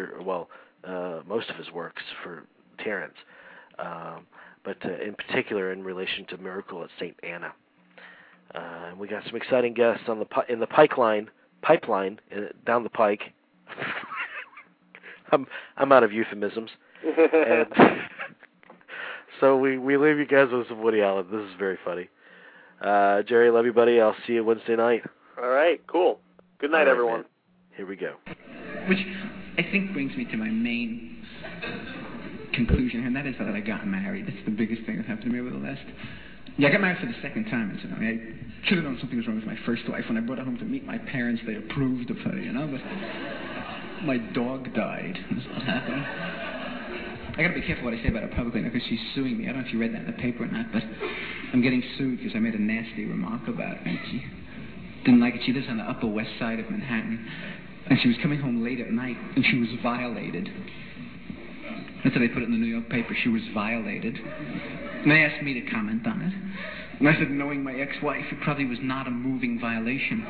most of his works for Terrence, but in particular in relation to Miracle at St. Anna. And we got some exciting guests on in the pipeline down the pike. I'm out of euphemisms. And so we leave you guys with some Woody Allen. This is very funny. Jerry, love you, buddy. I'll see you Wednesday night. All right, cool. Good night, everyone. Man. Here we go. Which I think brings me to my main conclusion, and that is that I got married. That's the biggest thing that happened to me over the last... Yeah, I got married for the second time, incidentally. I should have known something was wrong with my first wife. When I brought her home to meet my parents, they approved of her, but my dog died. That's what happened. I got to be careful what I say about her publicly now, because she's suing me. I don't know if you read that in the paper or not, but I'm getting sued because I made a nasty remark about her. She didn't like it. She lives on the Upper West Side of Manhattan, and she was coming home late at night, and she was violated. That's how they put it in the New York paper. She was violated. And they asked me to comment on it. And I said, knowing my ex-wife, it probably was not a moving violation.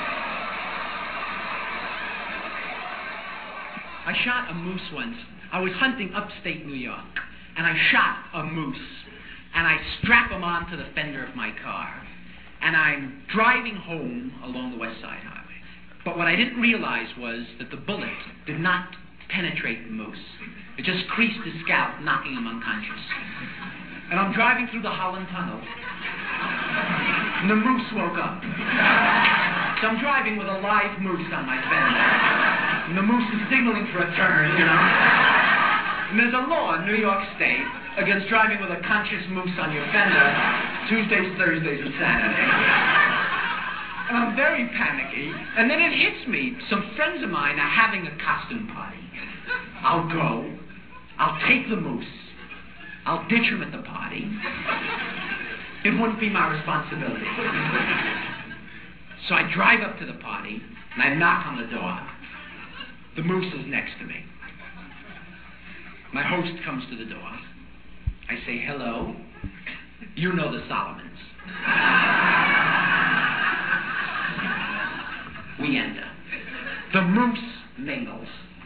I shot a moose once. I was hunting upstate New York, and I shot a moose, and I strap him onto the fender of my car, and I'm driving home along the West Side Highway. But what I didn't realize was that the bullet did not penetrate the moose. It just creased his scalp, knocking him unconscious. And I'm driving through the Holland Tunnel, and the moose woke up. So I'm driving with a live moose on my fender, and the moose is signaling for a turn, And there's a law in New York State against driving with a conscious moose on your fender Tuesdays, Thursdays, and Saturdays. And I'm very panicky, and then it hits me. Some friends of mine are having a costume party. I'll go. I'll take the moose. I'll ditch him at the party. It wouldn't be my responsibility. So I drive up to the party, and I knock on the door. The moose is next to me. My host comes to the door. I say, hello. You know the Solomons. We enter. The moose mingles.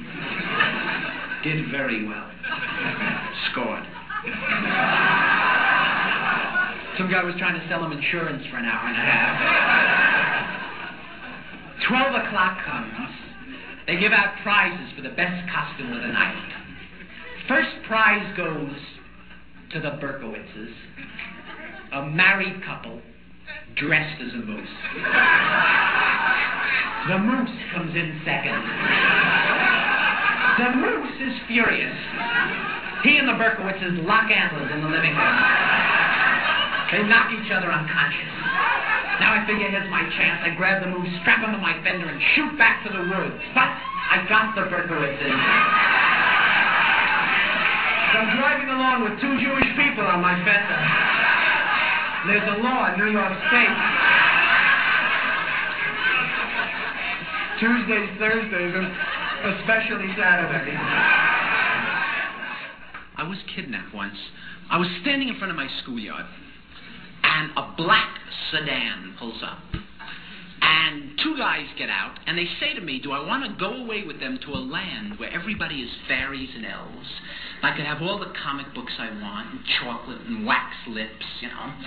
Did very well. Scored. Some guy was trying to sell him insurance for an hour and a half. 12 o'clock comes. They give out prizes for the best costume of the night. First prize goes to the Berkowitzes, a married couple dressed as a moose. The moose comes in second. The moose is furious. He and the Berkowitzes lock antlers in the living room. They knock each other unconscious. Now I figure here's my chance. I grab the moose, strap him to my fender, and shoot back to the woods. But I got the Berkowitzes. So I'm driving along with two Jewish people on my fender. There's a law in New York State. Tuesdays, Thursdays, and especially Saturdays. I was kidnapped once. I was standing in front of my schoolyard, and a black sedan pulls up. And two guys get out, and they say to me, do I want to go away with them to a land where everybody is fairies and elves? And I could have all the comic books I want, and chocolate and wax lips, And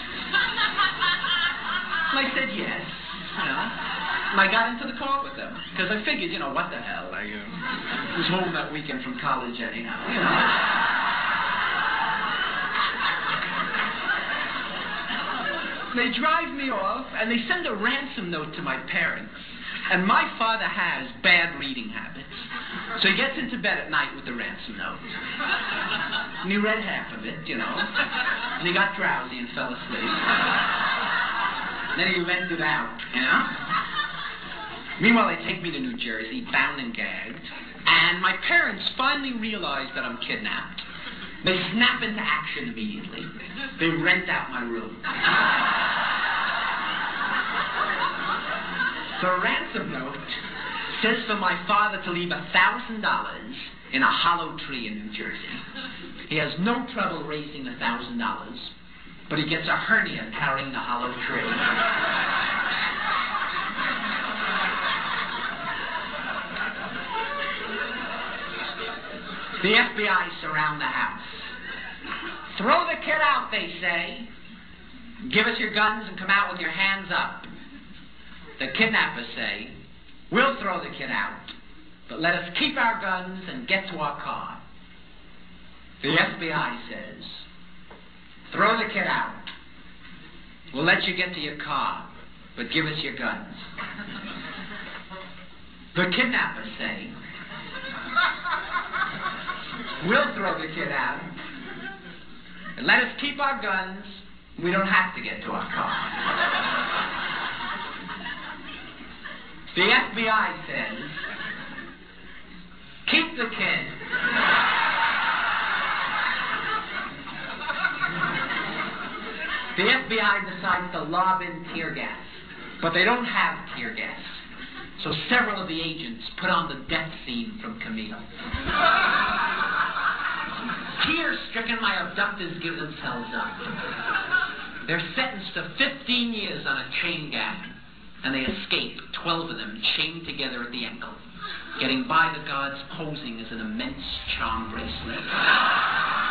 I said yes, And I got into the car with them, because I figured, what the hell? I was home that weekend from college anyhow, They drive me off, and they send a ransom note to my parents. And my father has bad reading habits. So he gets into bed at night with the ransom note. And he read half of it, And he got drowsy and fell asleep. And then he read it out, Meanwhile, they take me to New Jersey, bound and gagged. And my parents finally realize that I'm kidnapped. They snap into action immediately. They rent out my room. The ransom note says for my father to leave $1,000 in a hollow tree in New Jersey. He has no trouble raising $1,000, but he gets a hernia carrying the hollow tree. The FBI surround the house. Throw the kid out, they say. Give us your guns and come out with your hands up. The kidnappers say, we'll throw the kid out, but let us keep our guns and get to our car. The FBI says, throw the kid out. We'll let you get to your car, but give us your guns. The kidnappers say, we'll throw the kid out, and let us keep our guns. We don't have to get to our car. The FBI says, keep the kid. The FBI decides to lob in tear gas, but they don't have tear gas. So several of the agents put on the death scene from Camille. Tear-stricken, my abductors give themselves up. They're sentenced to 15 years on a chain gang, and they escape, 12 of them chained together at the ankle, getting by the guards posing as an immense charm bracelet.